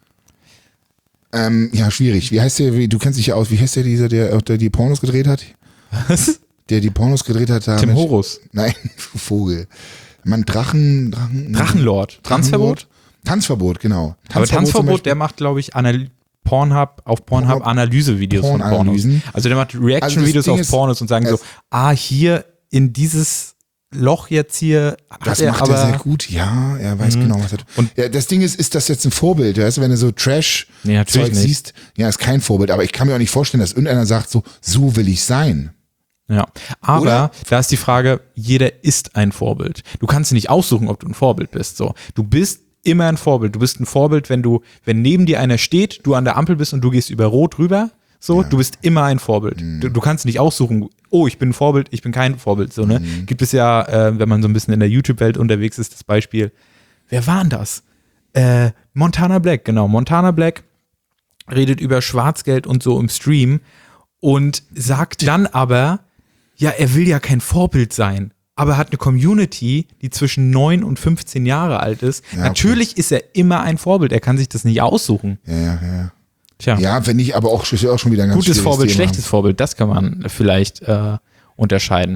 Ähm, ja, schwierig. Wie heißt der, wie, du kennst dich ja aus, wie heißt der dieser, der, der die Pornos gedreht hat? was? Der die Pornos gedreht hat, da. Tim Mensch- Horus. Nein, Vogel. Man, Drachen, Drachen. Drachenlord. Tanzverbot? Tanzverbot, genau. Aber zum Tanzverbot, Beispiel. der macht, glaube ich, Anal Pornhub, auf Pornhub Pornhub- Analysevideos von Pornos. Pornanalysen. Also der macht Also das Reaction-Videos Ding auf ist, Pornos und sagen so, es- ah, hier in dieses Loch jetzt hier hat Das er macht aber, er sehr gut, ja, er weiß genau, was er tut. Und- ja, das Ding ist, ist das jetzt ein Vorbild? Weißt du, wenn du so Trash-Zeug Nee, natürlich nicht. siehst, ja, ist kein Vorbild, aber ich kann mir auch nicht vorstellen, dass irgendeiner sagt, so, so will ich sein. Ja, aber Oder? da ist die Frage, jeder ist ein Vorbild. Du kannst dir nicht aussuchen, ob du ein Vorbild bist. So, du bist immer ein Vorbild. Du bist ein Vorbild, wenn du, wenn neben dir einer steht, du an der Ampel bist und du gehst über Rot rüber. So, du bist immer ein Vorbild. Du, du kannst nicht aussuchen, oh, ich bin ein Vorbild, ich bin kein Vorbild. So, ne? Gibt es ja, äh, wenn man so ein bisschen in der YouTube-Welt unterwegs ist, das Beispiel, wer war denn das? Äh, Montana Black, genau. Montana Black redet über Schwarzgeld und so im Stream und sagt dann aber, ja, er will ja kein Vorbild sein, aber hat eine Community, die zwischen neun und fünfzehn Jahre alt ist. Ja, okay. Natürlich ist er immer ein Vorbild, er kann sich das nicht aussuchen. Ja, ja, ja. Tja, Ja, wenn ich aber auch, ist ja auch schon wieder ein ganz gutes schwieriges Vorbild, Thema. schlechtes Vorbild, das kann man vielleicht äh, unterscheiden.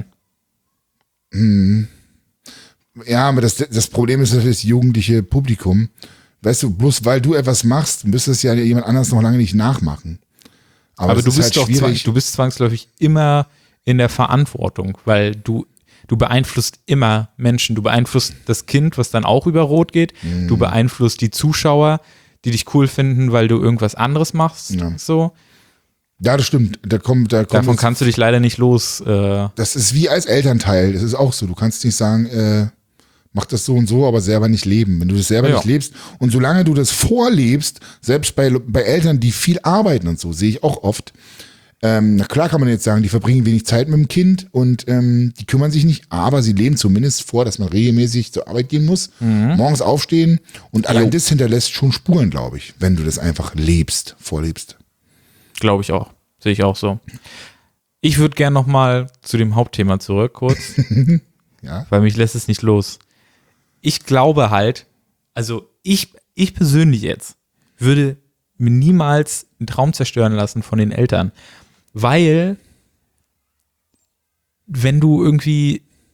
Ja, aber das, das Problem ist natürlich das jugendliche Publikum. Weißt du, bloß weil du etwas machst, müsste es ja jemand anders noch lange nicht nachmachen. Aber, das du ist bist halt doch zwang, schwierig. du bist zwangsläufig immer in der Verantwortung, weil du du beeinflusst immer Menschen, du beeinflusst das Kind, was dann auch über Rot geht, Mhm. du beeinflusst die Zuschauer, die dich cool finden, weil du irgendwas anderes machst, Ja. so. Ja, das stimmt. Da kommt, da kommt Davon jetzt- kannst du dich leider nicht los. Äh, das ist wie als Elternteil. Das ist auch so. Du kannst nicht sagen, äh, mach das so und so, aber selber nicht leben. Wenn du das selber Ja. nicht lebst und solange du das vorlebst, selbst bei, bei Eltern, die viel arbeiten und so, sehe ich auch oft. Ähm, na klar kann man jetzt sagen, die verbringen wenig Zeit mit dem Kind und ähm, die kümmern sich nicht, aber sie leben zumindest vor, dass man regelmäßig zur Arbeit gehen muss, morgens aufstehen und allein das hinterlässt schon Spuren, glaube ich, wenn du das einfach lebst, vorlebst. Glaube ich auch. Sehe ich auch so. Ich würde gern noch mal zu dem Hauptthema zurück, kurz, Ja. weil mich lässt es nicht los. Ich glaube halt, also ich, ich persönlich jetzt würde mir niemals einen Traum zerstören lassen von den Eltern, weil wenn du irgendwie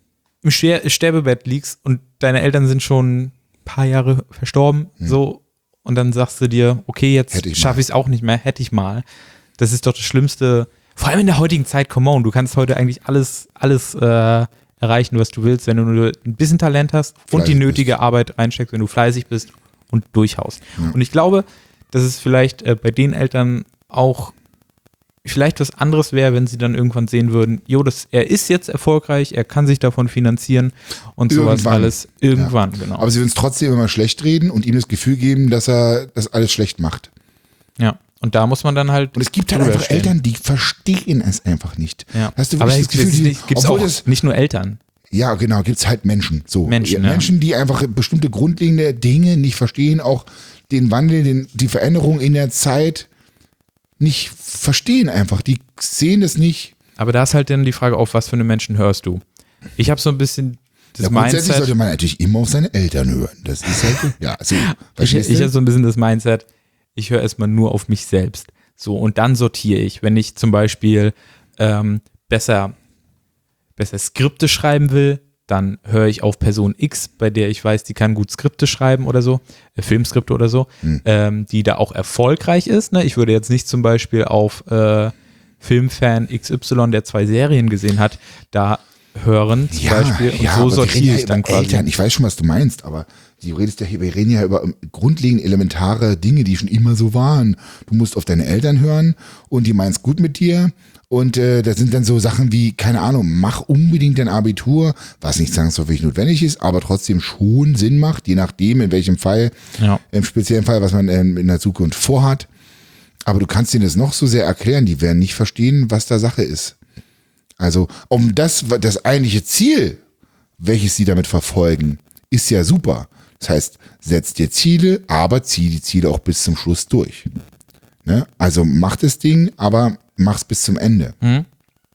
im Scher- Sterbebett liegst und deine Eltern sind schon ein paar Jahre verstorben, hm. so, und dann sagst du dir, okay, jetzt schaffe ich es auch nicht mehr, hätte ich mal. Das ist doch das Schlimmste, vor allem in der heutigen Zeit, come on, du kannst heute eigentlich alles, alles äh, erreichen, was du willst, wenn du nur ein bisschen Talent hast fleißig und die nötige bist. Arbeit reinsteckst, wenn du fleißig bist und durchhaust. Ja. Und ich glaube, dass es vielleicht äh, bei den Eltern auch vielleicht was anderes wäre, wenn sie dann irgendwann sehen würden, jo, das, er ist jetzt erfolgreich, er kann sich davon finanzieren und irgendwann. sowas alles. Irgendwann, ja. genau. Aber sie würden es trotzdem immer schlecht reden und ihm das Gefühl geben, dass er das alles schlecht macht. Ja, und da muss man dann halt. Und es gibt halt einfach stehen. Eltern, die verstehen es einfach nicht. Ja. Hast du aber wirklich das Gefühl, gibt es auch das, nicht nur Eltern. Ja, genau, gibt es halt Menschen. So. Menschen, ja, Menschen, die einfach bestimmte grundlegende Dinge nicht verstehen, auch den Wandel, den, die Veränderung in der Zeit nicht verstehen einfach. Die sehen das nicht. Aber da ist halt dann die Frage, auf was für eine Menschen hörst du? Ich habe so ein bisschen das ja, grundsätzlich Mindset. Sollte man natürlich immer auf seine Eltern hören. Das ist halt, ja, so. Ich, ich habe so ein bisschen das Mindset, ich höre erstmal nur auf mich selbst. So, und dann sortiere ich. Wenn ich zum Beispiel ähm, besser, besser Skripte schreiben will, dann höre ich auf Person X, bei der ich weiß, die kann gut Skripte schreiben oder so, äh, Filmskripte oder so, hm. ähm, die da auch erfolgreich ist. Ne? Ich würde jetzt nicht zum Beispiel auf äh, Filmfan X Y, der zwei Serien gesehen hat, da hören zum ja, Beispiel. Und ja, so sortiere ich dann quasi. Eltern. Ich weiß schon, was du meinst, aber du redest ja hier, wir reden ja über grundlegend elementare Dinge, die schon immer so waren. Du musst auf deine Eltern hören und die meinen es gut mit dir. Und äh, das sind dann so Sachen wie, keine Ahnung, mach unbedingt dein Abitur, was nicht zwangsläufig notwendig ist, aber trotzdem schon Sinn macht, je nachdem, in welchem Fall, ja. im speziellen Fall, was man ähm, in der Zukunft vorhat. Aber du kannst denen das noch so sehr erklären, die werden nicht verstehen, was da Sache ist. Also um das, das eigentliche Ziel, welches sie damit verfolgen, ist ja super. Das heißt, setz dir Ziele, aber zieh die Ziele auch bis zum Schluss durch. Ne? Also mach das Ding, aber mach's bis zum Ende. Mhm.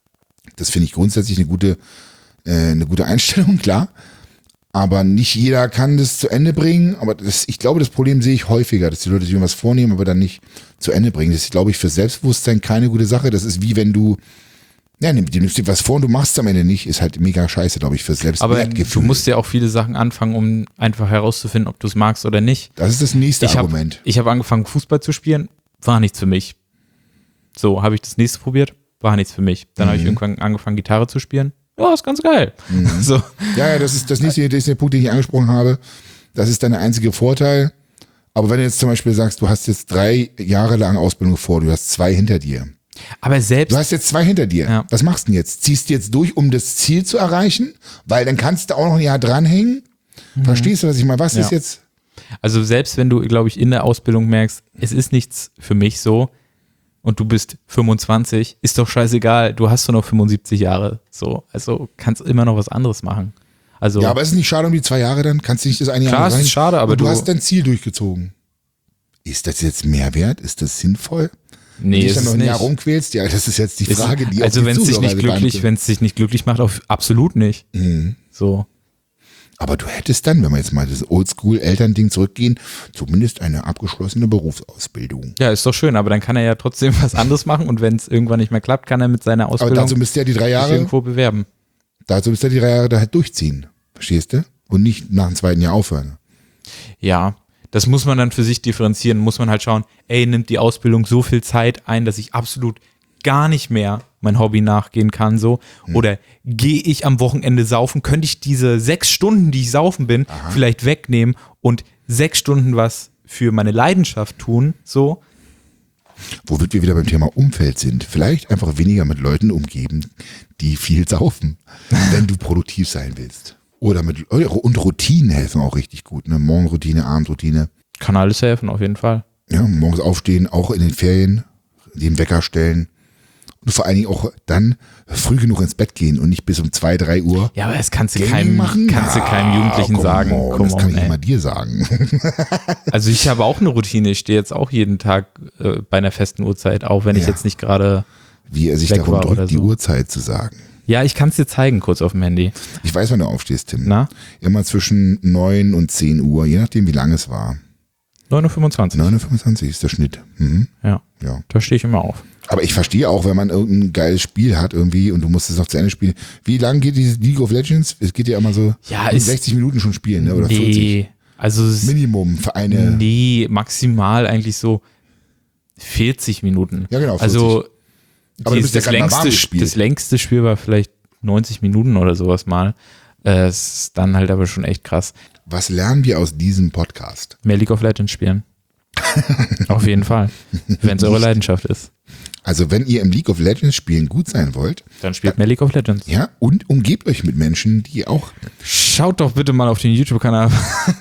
Das finde ich grundsätzlich eine gute, äh, eine gute Einstellung, klar. Aber nicht jeder kann das zu Ende bringen. Aber das, ich glaube, das Problem sehe ich häufiger, dass die Leute sich irgendwas vornehmen, aber dann nicht zu Ende bringen. Das ist, glaube ich, für Selbstbewusstsein keine gute Sache. Das ist wie wenn du, ja, du nimmst dir was vor und du machst es am Ende nicht, ist halt mega scheiße, glaube ich, für Selbstwertgefühl. Aber du musst ja auch viele Sachen anfangen, um einfach herauszufinden, ob du es magst oder nicht. Das ist das nächste ich Argument. Hab, ich habe angefangen, Fußball zu spielen, war nichts für mich. So, habe ich das nächste probiert, war nichts für mich. Dann mhm. habe ich irgendwann angefangen, Gitarre zu spielen. Ja, ist ganz geil. Mhm. So. Ja, ja, das ist das nächste, das ist der Punkt, den ich angesprochen habe. Das ist dein einziger Vorteil. Aber wenn du jetzt zum Beispiel sagst, du hast jetzt drei Jahre lang Ausbildung vor, du hast zwei hinter dir. Aber selbst. Du hast jetzt zwei hinter dir. Ja. Was machst du denn jetzt? Ziehst du jetzt durch, um das Ziel zu erreichen? Weil dann kannst du auch noch ein Jahr dranhängen. Mhm. Verstehst du, was ich meine? Was ja. ist jetzt? Also selbst wenn du, glaube ich, in der Ausbildung merkst, es ist nichts für mich so und du bist fünfundzwanzig, ist doch scheißegal, du hast doch noch fünfundsiebzig Jahre. So, also kannst immer noch was anderes machen. Also, ja, aber ist es nicht schade um die zwei Jahre dann? Kannst du nicht das eine Jahr rein? Klar, es ist schade, aber du, du hast dein Ziel durchgezogen. Ist das jetzt Mehrwert? Ist das sinnvoll? Nee, wenn du dich dann ist noch ein nicht. Jahr rumquälst, ja, das ist jetzt die Frage, die Also auch wenn es sich nicht glücklich, wenn es sich nicht glücklich macht, auf absolut nicht. Mhm. So. Aber du hättest dann, wenn wir jetzt mal das Oldschool-Elternding zurückgehen, zumindest eine abgeschlossene Berufsausbildung. Ja, ist doch schön, aber dann kann er ja trotzdem was anderes machen und wenn es irgendwann nicht mehr klappt, kann er mit seiner Ausbildung aber dazu müsste er die drei Jahre irgendwo bewerben. Dazu müsste er die drei Jahre da halt durchziehen. Verstehst du? Und nicht nach dem zweiten Jahr aufhören. Ja, das muss man dann für sich differenzieren, muss man halt schauen, ey, nimmt die Ausbildung so viel Zeit ein, dass ich absolut gar nicht mehr mein Hobby nachgehen kann, so. Hm. Oder gehe ich am Wochenende saufen, könnte ich diese sechs Stunden, die ich saufen bin, Aha. vielleicht wegnehmen und sechs Stunden was für meine Leidenschaft tun, so. Wo wir wieder beim Thema Umfeld sind. Vielleicht einfach weniger mit Leuten umgeben, die viel saufen, wenn du produktiv sein willst. Oder mit, und Routinen helfen auch richtig gut, ne? Morgenroutine, Abendroutine. Kann alles helfen, auf jeden Fall. Ja, morgens aufstehen, auch in den Ferien, den Wecker stellen. Und vor allen Dingen auch dann früh genug ins Bett gehen und nicht bis um zwei, drei Uhr. Ja, aber das kannst du keinem, machen? Kannst du keinem Jugendlichen ah, sagen. On, komm das on, kann ich ey. immer dir sagen. Also ich habe auch eine Routine. Ich stehe jetzt auch jeden Tag äh, bei einer festen Uhrzeit, auch wenn ja. ich jetzt nicht gerade Wie er sich darum drückt, so. die Uhrzeit zu sagen. Ja, ich kann es dir zeigen, kurz auf dem Handy. Ich weiß, wann du aufstehst, Tim. Na? Immer zwischen neun und zehn Uhr, je nachdem, wie lange es war. neun Uhr fünfundzwanzig. neun Uhr fünfundzwanzig ist der Schnitt. Mhm. Ja, Ja. da stehe ich immer auf. Aber ich verstehe auch, wenn man irgendein geiles Spiel hat irgendwie und du musst es noch zu Ende spielen. Wie lang geht dieses League of Legends? Es geht ja immer so Ja, in ist- sechzig Minuten schon spielen, ne? Oder vierzig. Nee, also es- Minimum für eine. nee, maximal eigentlich so vierzig Minuten. Ja, genau, Also Aber du dieses, bist ja das, gerade mal warm längste, gespielt. das längste Spiel war vielleicht neunzig Minuten oder sowas mal. Äh, ist dann halt aber schon echt krass. Was lernen wir aus diesem Podcast? Mehr League of Legends spielen. Auf jeden Fall. Wenn es eure Leidenschaft ist. Also wenn ihr im League of Legends Spielen gut sein wollt, Dann spielt mehr League of Legends. ja, und umgebt euch mit Menschen, die auch. Schaut doch bitte mal auf den YouTube-Kanal.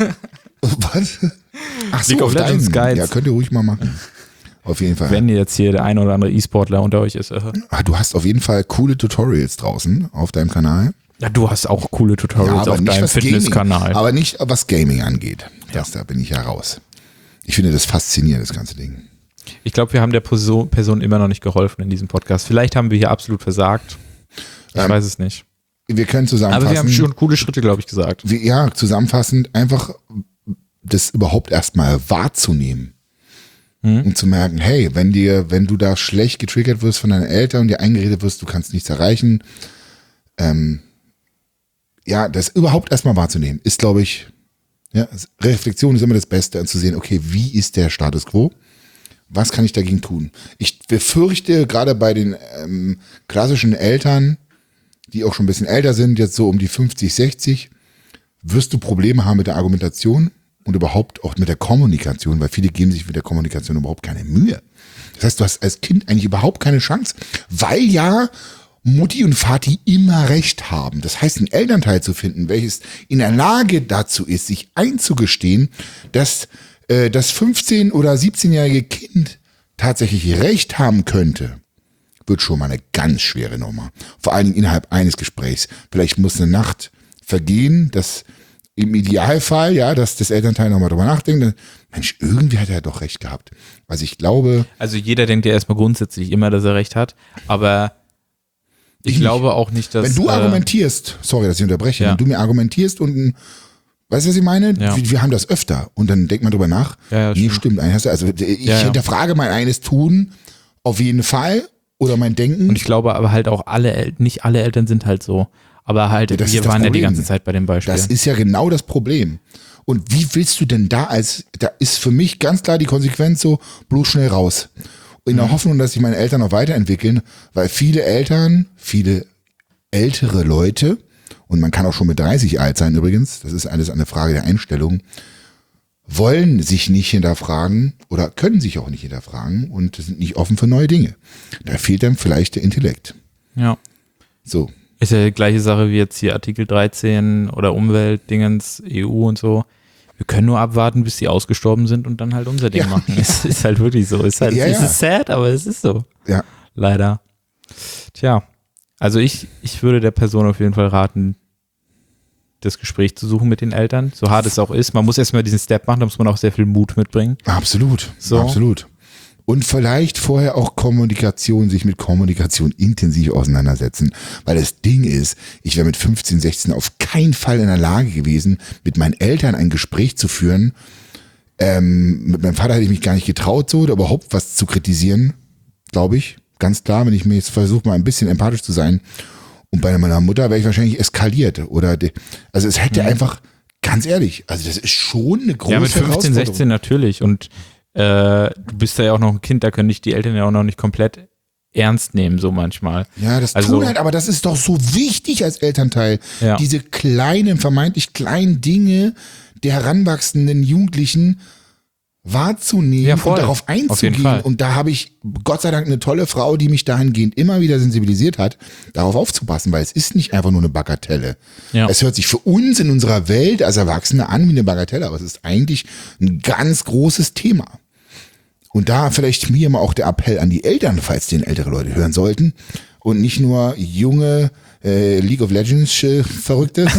Was? Ach so, League of auf Legends deinen. Guides. Ja, könnt ihr ruhig mal machen. Auf jeden Fall. Wenn jetzt hier der ein oder andere E-Sportler unter euch ist. Äh. Ah, du hast auf jeden Fall coole Tutorials draußen auf deinem Kanal. Ja, du hast auch coole Tutorials auf deinem was Fitnesskanal. Gaming, aber nicht was Gaming angeht. Das, Da bin ich ja raus. Ich finde das faszinierend, das ganze Ding. Ich glaube, wir haben der Person, Person immer noch nicht geholfen in diesem Podcast. Vielleicht haben wir hier absolut versagt. Ich Ähm, weiß es nicht. Wir können zusammenfassen. Aber wir haben schon coole Schritte, glaube ich, gesagt. wie, ja, zusammenfassend einfach das überhaupt erstmal wahrzunehmen. Mhm. Und zu merken, hey, wenn dir, wenn du da schlecht getriggert wirst von deinen Eltern und dir eingeredet wirst, du kannst nichts erreichen, ähm, ja, das überhaupt erstmal wahrzunehmen, ist, glaube ich, ja, Reflexion ist immer das Beste, und zu sehen, okay, wie ist der Status quo? Was kann ich dagegen tun? Ich befürchte, gerade bei den ähm, klassischen Eltern, die auch schon ein bisschen älter sind, jetzt so um die fünfzig, sechzig, wirst du Probleme haben mit der Argumentation und überhaupt auch mit der Kommunikation, weil viele geben sich mit der Kommunikation überhaupt keine Mühe. Das heißt, du hast als Kind eigentlich überhaupt keine Chance, weil ja Mutti und Vati immer recht haben. Das heißt, einen Elternteil zu finden, welches in der Lage dazu ist, sich einzugestehen, dass äh, das fünfzehn- oder siebzehnjährige Kind tatsächlich recht haben könnte, wird schon mal eine ganz schwere Nummer. Vor allen Dingen innerhalb eines Gesprächs. Vielleicht muss eine Nacht vergehen, dass im Idealfall, ja, dass das Elternteil nochmal drüber nachdenkt. Mensch, irgendwie hat er doch recht gehabt. Also ich glaube, Also jeder denkt ja erstmal grundsätzlich immer, dass er recht hat. Aber ich, Ich glaube auch nicht, dass... wenn du äh, argumentierst, sorry, dass ich unterbreche, Ja. wenn du mir argumentierst und ein, weißt du, was ich meine? Ja. Wir, wir haben das öfter und dann denkt man drüber nach. Ja, ja, nee, stimmt. stimmt. eigentlich hast du- Also ich Ja, ja. hinterfrage mein eines Tun auf jeden Fall oder mein Denken. Und ich glaube aber halt auch alle Eltern, nicht alle Eltern sind halt so. Aber halt, das wir ist das waren ja die Problem. ganze Zeit bei dem Beispiel. Das ist ja genau das Problem. Und wie willst du denn da als, da ist für mich ganz klar die Konsequenz so, bloß schnell raus. In der Hoffnung, dass sich meine Eltern noch weiterentwickeln, weil viele Eltern, viele ältere Leute, und man kann auch schon mit dreißig alt sein übrigens, das ist alles eine Frage der Einstellung, wollen sich nicht hinterfragen oder können sich auch nicht hinterfragen und sind nicht offen für neue Dinge. Da fehlt dann vielleicht der Intellekt. ja. So. Ist ja die gleiche Sache wie jetzt hier Artikel dreizehn oder Umweltdingens, E U und so. Wir können nur abwarten, bis die ausgestorben sind und dann halt unser Ding Ja. machen. Es ist halt wirklich so. Es ist halt, Ja, es ja. ist sad, aber es ist so. Ja. Leider. Tja, also ich, ich würde der Person auf jeden Fall raten, das Gespräch zu suchen mit den Eltern, so hart es auch ist. Man muss erstmal diesen Step machen, da muss man auch sehr viel Mut mitbringen. Absolut, So. absolut. Und vielleicht vorher auch Kommunikation, sich mit Kommunikation intensiv auseinandersetzen. Weil das Ding ist, ich wäre mit fünfzehn, sechzehn auf keinen Fall in der Lage gewesen, mit meinen Eltern ein Gespräch zu führen. Ähm, mit meinem Vater hätte ich mich gar nicht getraut, so oder überhaupt was zu kritisieren, glaube ich. Ganz klar, wenn ich mir jetzt versuche, mal ein bisschen empathisch zu sein. Und bei meiner Mutter wäre ich wahrscheinlich eskaliert. Oder de, also es hätte einfach, ganz ehrlich, also das ist schon eine große Ja, mit fünfzehn, Herausforderung. sechzehn natürlich. Und äh, du bist da ja auch noch ein Kind, da können dich die Eltern ja auch noch nicht komplett ernst nehmen, so manchmal. Ja, das Also- tun halt, aber das ist doch so wichtig als Elternteil. Ja. Diese kleinen, vermeintlich kleinen Dinge der heranwachsenden Jugendlichen wahrzunehmen Ja, voll. und darauf Auf jeden einzugehen. Fall. Und da habe ich Gott sei Dank eine tolle Frau, die mich dahingehend immer wieder sensibilisiert hat, darauf aufzupassen, weil es ist nicht einfach nur eine Bagatelle. Ja. Es hört sich für uns in unserer Welt als Erwachsene an wie eine Bagatelle, aber es ist eigentlich ein ganz großes Thema. Und da vielleicht mir mal auch der Appell an die Eltern, falls den ältere Leute hören sollten und nicht nur junge äh, League of Legends äh, Verrückte.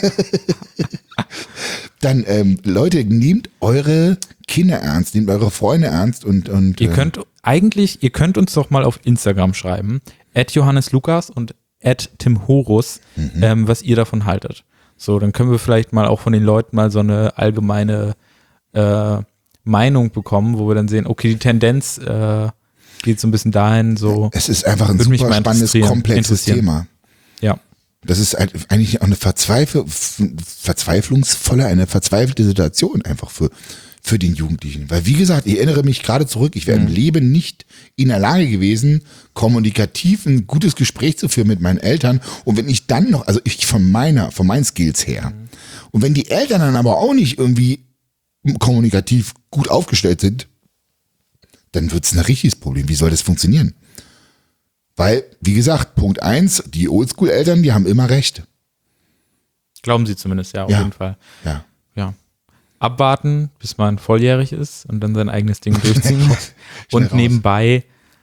Dann ähm, Leute, nehmt eure Kinder ernst, nehmt eure Freunde ernst und und Ihr äh, könnt eigentlich, ihr könnt uns doch mal auf Instagram schreiben, at Johannes Lukas und at Tim Horus, Mhm. ähm, was ihr davon haltet. So, dann können wir vielleicht mal auch von den Leuten mal so eine allgemeine äh, Meinung bekommen, wo wir dann sehen, okay, die Tendenz äh, geht so ein bisschen dahin, so. Es ist einfach ein Würde mich super mal spannendes, interessieren- komplexes interessieren. Thema. Ja. Das ist halt eigentlich auch eine Verzweifel, verzweiflungsvolle, eine verzweifelte Situation einfach für, für den Jugendlichen. Weil wie gesagt, ich erinnere mich gerade zurück, ich wäre Mhm. im Leben nicht in der Lage gewesen, kommunikativ ein gutes Gespräch zu führen mit meinen Eltern. Und wenn ich dann noch, also ich von meiner, von meinen Skills her, Mhm. und wenn die Eltern dann aber auch nicht irgendwie kommunikativ gut aufgestellt sind, dann wird es ein richtiges Problem. Wie soll das funktionieren? Weil, wie gesagt, Punkt eins, die Oldschool-Eltern, die haben immer recht. Glauben sie zumindest, ja, auf Ja. jeden Fall. Ja. Ja. Abwarten, bis man volljährig ist und dann sein eigenes Ding durchziehen. und raus. nebenbei,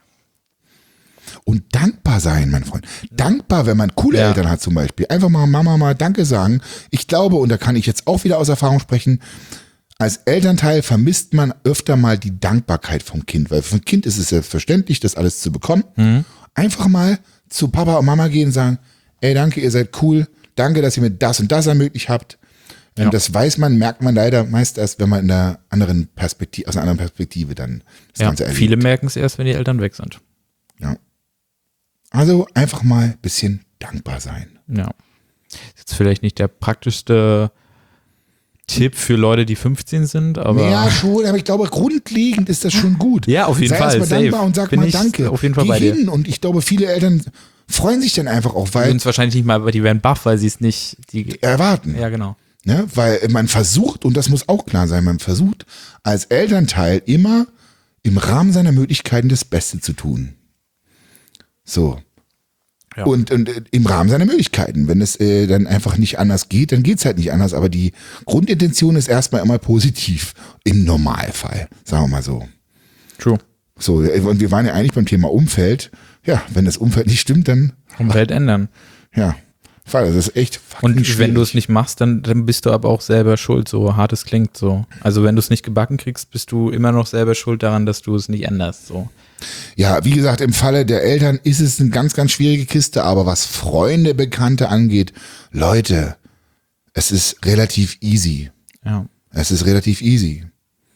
Und dankbar sein, mein Freund. Dankbar, wenn man coole Ja. Eltern hat zum Beispiel. Einfach mal Mama mal Danke sagen. Ich glaube, und da kann ich jetzt auch wieder aus Erfahrung sprechen, als Elternteil vermisst man öfter mal die Dankbarkeit vom Kind. Weil für ein Kind ist es selbstverständlich, das alles zu bekommen. Mhm. Einfach mal zu Papa und Mama gehen und sagen, ey, danke, ihr seid cool. Danke, dass ihr mir das und das ermöglicht habt. Ja. Das weiß man, merkt man leider meist erst, wenn man in einer anderen Perspektive, aus einer anderen Perspektive dann das ja, Ganze erlebt. viele merken es erst, wenn die Eltern weg sind. Ja. Also einfach mal ein bisschen dankbar sein. Ja. Ist jetzt vielleicht nicht der praktischste Tipp für Leute, die fünfzehn sind, aber. Ja, schon, aber ich glaube, grundlegend ist das schon gut. Ja, auf jeden Sei Fall, erst mal safe. dankbar und sag Bin mal ich Danke. auf jeden Fall Geh bei dir. hin. Und ich glaube, viele Eltern freuen sich dann einfach auch, Die weil würden es wahrscheinlich nicht mal, aber die werden baff, weil sie es nicht. Die, erwarten. ja, genau. Ne? Weil man versucht, und das muss auch klar sein, man versucht als Elternteil immer im Rahmen seiner Möglichkeiten das Beste zu tun. So. Ja. Und, und äh, im Rahmen seiner Möglichkeiten. Wenn es äh, dann einfach nicht anders geht, dann geht es halt nicht anders. Aber die Grundintention ist erstmal immer positiv. Im Normalfall, sagen wir mal so. True. So, äh, und wir waren ja eigentlich beim Thema Umfeld. Ja, wenn das Umfeld nicht stimmt, dann, Umwelt ändern. ja, Fall, das ist echt fucking Und schwierig. wenn du es nicht machst, dann, dann bist du aber auch selber schuld, so hart es klingt so. Also wenn du es nicht gebacken kriegst, bist du immer noch selber schuld daran, dass du es nicht änderst, so. Ja, wie gesagt, im Falle der Eltern ist es eine ganz, ganz schwierige Kiste, aber was Freunde, Bekannte angeht, Leute, es ist relativ easy. Ja. Es ist relativ easy.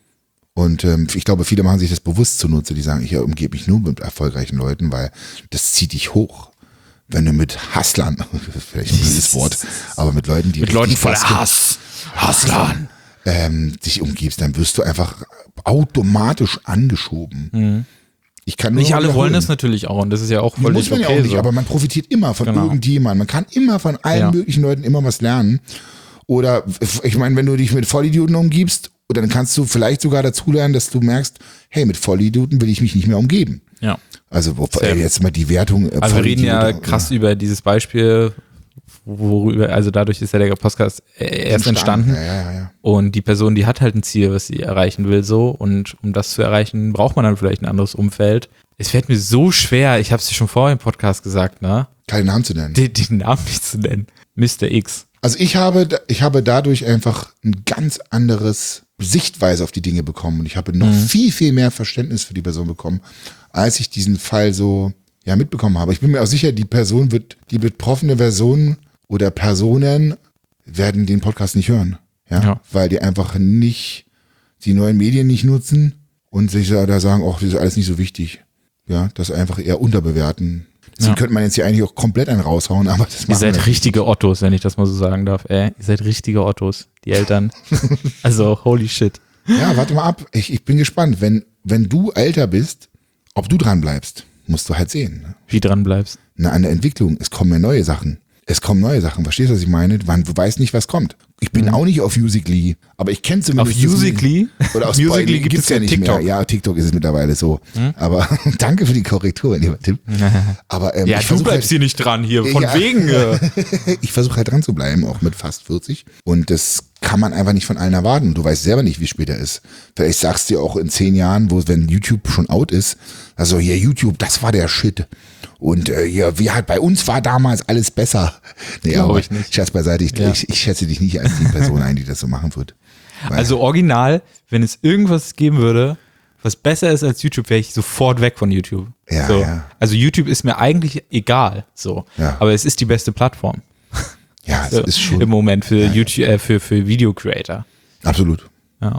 Und ähm, ich glaube, viele machen sich das bewusst zunutze, die sagen, ich umgebe mich nur mit erfolgreichen Leuten, weil das zieht dich hoch. Wenn du mit Hustlern, vielleicht ein böses Wort, aber mit Leuten, die Mit richtig Leuten voller Gas geben, Hass. Hustlern. ähm, dich umgibst, dann wirst du einfach automatisch angeschoben. Ich kann nur Nicht noch alle wollen wiederholen. das natürlich auch und das ist ja auch völlig Muss man okay ja auch nicht, so. aber man profitiert immer von Genau. irgendjemandem. Man kann immer von allen Ja. möglichen Leuten immer was lernen. Oder ich meine, wenn du dich mit Vollidioten umgibst, dann kannst du vielleicht sogar dazu lernen, dass du merkst, hey, mit Vollidioten will ich mich nicht mehr umgeben. Ja. Also wo, Sehr. äh, jetzt mal die Wertung. Äh, Also wir reden ja Vollidiot, krass oder? über dieses Beispiel, worüber, also dadurch ist ja der Podcast äh, erst entstanden. Ja, ja, ja. Und die Person, die hat halt ein Ziel, was sie erreichen will, so. Und um das zu erreichen, braucht man dann vielleicht ein anderes Umfeld. Es fällt mir so schwer, ich habe es dir schon vorher im Podcast gesagt, ne? Keinen Namen zu nennen. Den, den Namen nicht zu nennen. Mister X. Also ich habe, ich habe dadurch einfach ein ganz anderes Sichtweise auf die Dinge bekommen und ich habe noch Mhm. viel, viel mehr Verständnis für die Person bekommen, als ich diesen Fall so ja mitbekommen habe. Ich bin mir auch sicher, die Person wird, die betroffene Person oder Personen werden den Podcast nicht hören. Ja, Ja. weil die einfach nicht die neuen Medien nicht nutzen und sich da da sagen, ach, das ist alles nicht so wichtig. Ja, das einfach eher unterbewerten. Deswegen Ja. könnte man jetzt hier eigentlich auch komplett einen raushauen, aber das Ihr machen wir seid nicht. richtige Ottos, wenn ich das mal so sagen darf. Ey, ihr seid richtige Ottos, die Eltern. Also, holy shit. Ja, warte mal ab. Ich, ich bin gespannt. Wenn, wenn du älter bist, ob du dran bleibst, musst du halt sehen. Ne? Wie dran bleibst. Na, an der Entwicklung. Es kommen ja neue Sachen. Es kommen neue Sachen. Verstehst du, was ich meine? Man weiß nicht, was kommt. Ich bin auch nicht auf Musical.ly, aber ich kenne zumindest... Auf Musical.ly? Oder auf Musical.ly Spotify gibt gibt's es ja ja nicht TikTok. mehr. Ja, TikTok ist es mittlerweile so. Aber danke für die Korrektur, lieber Tim. Aber ähm, Ja, ich du versuche bleibst halt, hier nicht dran hier. Von Ja. wegen. Äh. ich versuche halt dran zu bleiben, auch mit fast vierzig. Und das kann man einfach nicht von allen erwarten. Du weißt selber nicht, wie später ist. Vielleicht sagst du dir auch in zehn Jahren, wo wenn YouTube schon out ist, also hier YouTube, das war der Shit. Und äh, hier, wie halt bei uns war damals alles besser. Nee, Glaub aber ich nicht. Scherz beiseite, ich, Ja. ich, ich schätze dich nicht als die Person ein, die das so machen wird. Weil, Also original, wenn es irgendwas geben würde, was besser ist als YouTube, wäre ich sofort weg von YouTube. Ja, so. ja. Also YouTube ist mir eigentlich egal, so. Ja. Aber es ist die beste Plattform ja, es so, ist schon im Moment für Ja, ja. YouTube, äh, für, für Video Creator. absolut. Ja.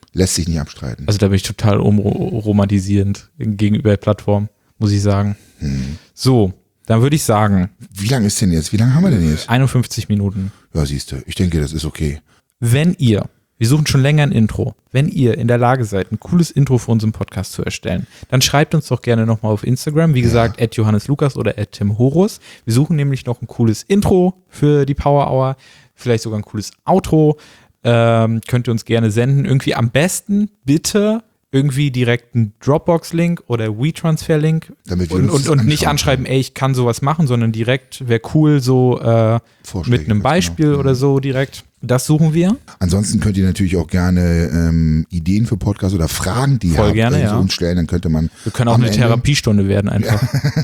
Lässt sich nicht abstreiten. Also da bin ich total umromantisierend gegenüber der Plattform, muss ich sagen. Hm. So, dann würde ich sagen. Wie lang ist denn jetzt? Wie lange haben wir denn jetzt? einundfünfzig Minuten. Ja, siehst du. Ich denke, das ist okay. Wenn ihr, wir suchen schon länger ein Intro, wenn ihr in der Lage seid, ein cooles Intro für unseren Podcast zu erstellen, dann schreibt uns doch gerne nochmal auf Instagram. Wie gesagt, at Johannes Lukas oder at Tim Horus. Wir suchen nämlich noch ein cooles Intro für die Power Hour. Vielleicht sogar ein cooles Outro. Ähm, könnt ihr uns gerne senden. Irgendwie am besten bitte irgendwie direkt einen Dropbox-Link oder WeTransfer-Link Damit wir und, uns und, und nicht anschauen anschreiben, ey, ich kann sowas machen, sondern direkt wäre cool, so äh, Vorschläge, mit einem genau. Beispiel oder so direkt. Das suchen wir. Ansonsten könnt ihr natürlich auch gerne ähm, Ideen für Podcasts oder Fragen, die ihr Voll habt, gerne, äh, ja. so uns stellen. Dann könnte man Wir können auch am eine Ende- Therapiestunde werden einfach.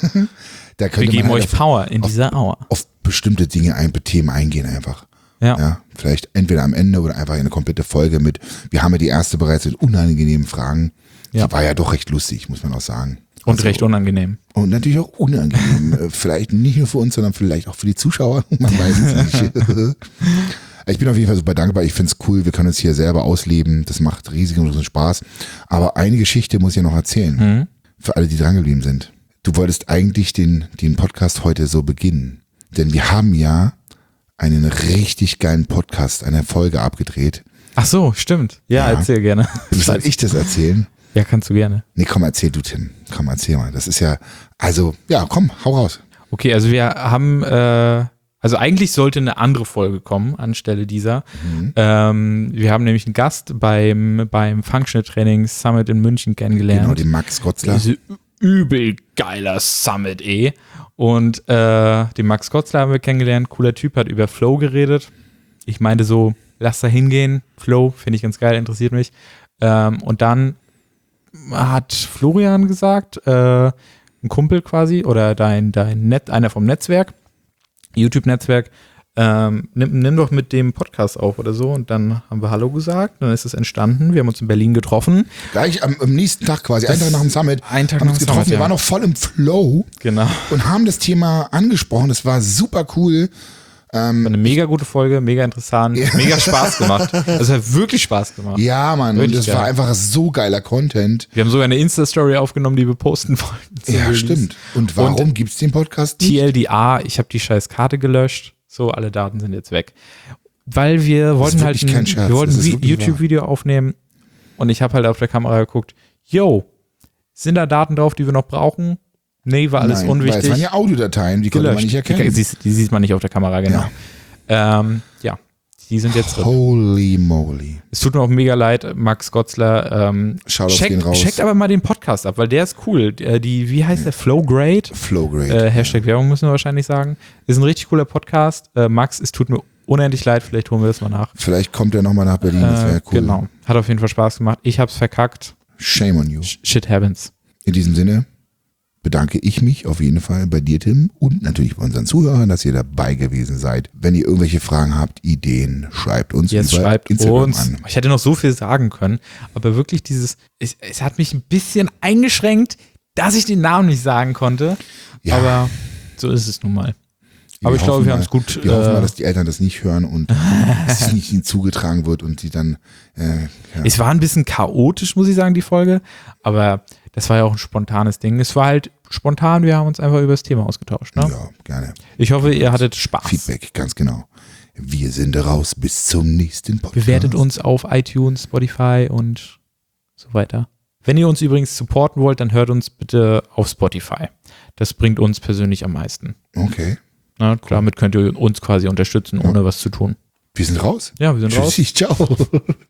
da Wir könnte geben man euch halt auf, Power in dieser Hour. auf bestimmte Dinge, ein, Themen eingehen einfach. Ja. Ja, vielleicht entweder am Ende oder einfach eine komplette Folge mit, wir haben ja die erste bereits mit unangenehmen Fragen. Ja. Die war ja doch recht lustig, muss man auch sagen. Und Also- recht unangenehm. Und natürlich auch unangenehm. Äh, vielleicht nicht nur für uns, sondern vielleicht auch für die Zuschauer. Man weiß es nicht. Ich bin auf jeden Fall super dankbar. Ich finde es cool. Wir können uns hier selber ausleben. Das macht riesigen großen Spaß. Aber eine Geschichte muss ich ja noch erzählen. Mhm. Für alle, die drangeblieben sind. Du wolltest eigentlich den, den Podcast heute so beginnen. Denn wir haben ja einen richtig geilen Podcast, eine Folge abgedreht. Ach so, stimmt. Ja, Ja. erzähl gerne. Soll ich das erzählen? Ja, kannst du gerne. Nee, komm, erzähl du, Tim. Komm, erzähl mal. Das ist ja, also, ja, komm, hau raus. Okay, also wir haben, äh, also eigentlich sollte eine andere Folge kommen anstelle dieser. Mhm. Ähm, wir haben nämlich einen Gast beim, beim Functional Training Summit in München kennengelernt. Genau, den Max Gotzler. Diese übel geiler Summit, eh. Und äh, den Max Gotzler haben wir kennengelernt. Cooler Typ, hat über Flow geredet. Ich meinte so, lass da hingehen. Flow, finde ich ganz geil, interessiert mich. Ähm, und dann hat Florian gesagt, äh, ein Kumpel quasi, oder dein, dein Net, einer vom Netzwerk, YouTube-Netzwerk, ähm, nimm, nimm doch mit dem Podcast auf oder so. Und dann haben wir Hallo gesagt, dann ist es entstanden. Wir haben uns in Berlin getroffen. Gleich am, am nächsten Tag quasi, einen Tag nach dem Summit, Einen Tag haben wir nach uns dem getroffen. Summit, Wir ja. waren noch voll im Flow Genau. und haben das Thema angesprochen. Das war super cool. War eine mega gute Folge, mega interessant, mega Spaß gemacht. Also es hat wirklich Spaß gemacht. Ja, Mann, und Wirklich das geil. war einfach so geiler Content. Wir haben sogar eine Insta-Story aufgenommen, die wir posten wollten. zum Ja, Release. stimmt. Und warum gibt's den Podcast nicht? T L D A, ich habe die scheiß Karte gelöscht. So, alle Daten sind jetzt weg. Weil wir wollten halt wirklich ein, kein Scherz, wir wollten das ist ein wirklich YouTube-Video aufnehmen und ich habe halt auf der Kamera geguckt, yo, sind da Daten drauf, die wir noch brauchen? Nee, war alles Nein, weil unwichtig. es waren ja Audiodateien, die konnte man nicht Die, erkennen. siehst- die sieht man nicht auf der Kamera, genau. Ja. Ähm, ja, die sind jetzt drin. Holy moly. Es tut mir auch mega leid, Max Gotzler. Ähm, Shoutouts gehen checkt, raus. checkt aber mal den Podcast ab, weil der ist cool. Die, die wie heißt der? Flowgrade? Flowgrade. Äh, Hashtag Werbung müssen wir wahrscheinlich sagen. Ist ein richtig cooler Podcast. Äh, Max, es tut mir unendlich leid, vielleicht holen wir das mal nach. Vielleicht kommt er nochmal nach Berlin, das wäre Äh, cool. Genau. Hat auf jeden Fall Spaß gemacht. Ich hab's verkackt. Shame on you. Shit happens. In diesem Sinne bedanke ich mich auf jeden Fall bei dir, Tim, und natürlich bei unseren Zuhörern, dass ihr dabei gewesen seid. Wenn ihr irgendwelche Fragen habt, Ideen, schreibt uns Jetzt über schreibt Instagram uns. an. Ich hätte noch so viel sagen können, aber wirklich dieses, es, es hat mich ein bisschen eingeschränkt, dass ich den Namen nicht sagen konnte. Ja. Aber so ist es nun mal. Aber ich hoffen glaube, wir mal- haben es gut. Wir hoffen äh, mal, dass die Eltern das nicht hören und es nicht ihnen zugetragen wird und sie dann äh, ja. Es war ein bisschen chaotisch, muss ich sagen, die Folge, aber das war ja auch ein spontanes Ding. Es war halt spontan, wir haben uns einfach über das Thema ausgetauscht. Ne? ja, gerne. Ich hoffe, ihr hattet Spaß. Feedback, ganz genau. Wir sind raus. Bis zum nächsten Podcast. Bewertet uns auf iTunes, Spotify und so weiter. Wenn ihr uns übrigens supporten wollt, dann hört uns bitte auf Spotify. Das bringt uns persönlich am meisten. Okay. Na, damit könnt ihr uns quasi unterstützen, ohne was zu tun. Wir sind raus. Ja, wir sind raus. Tschüssi, ciao.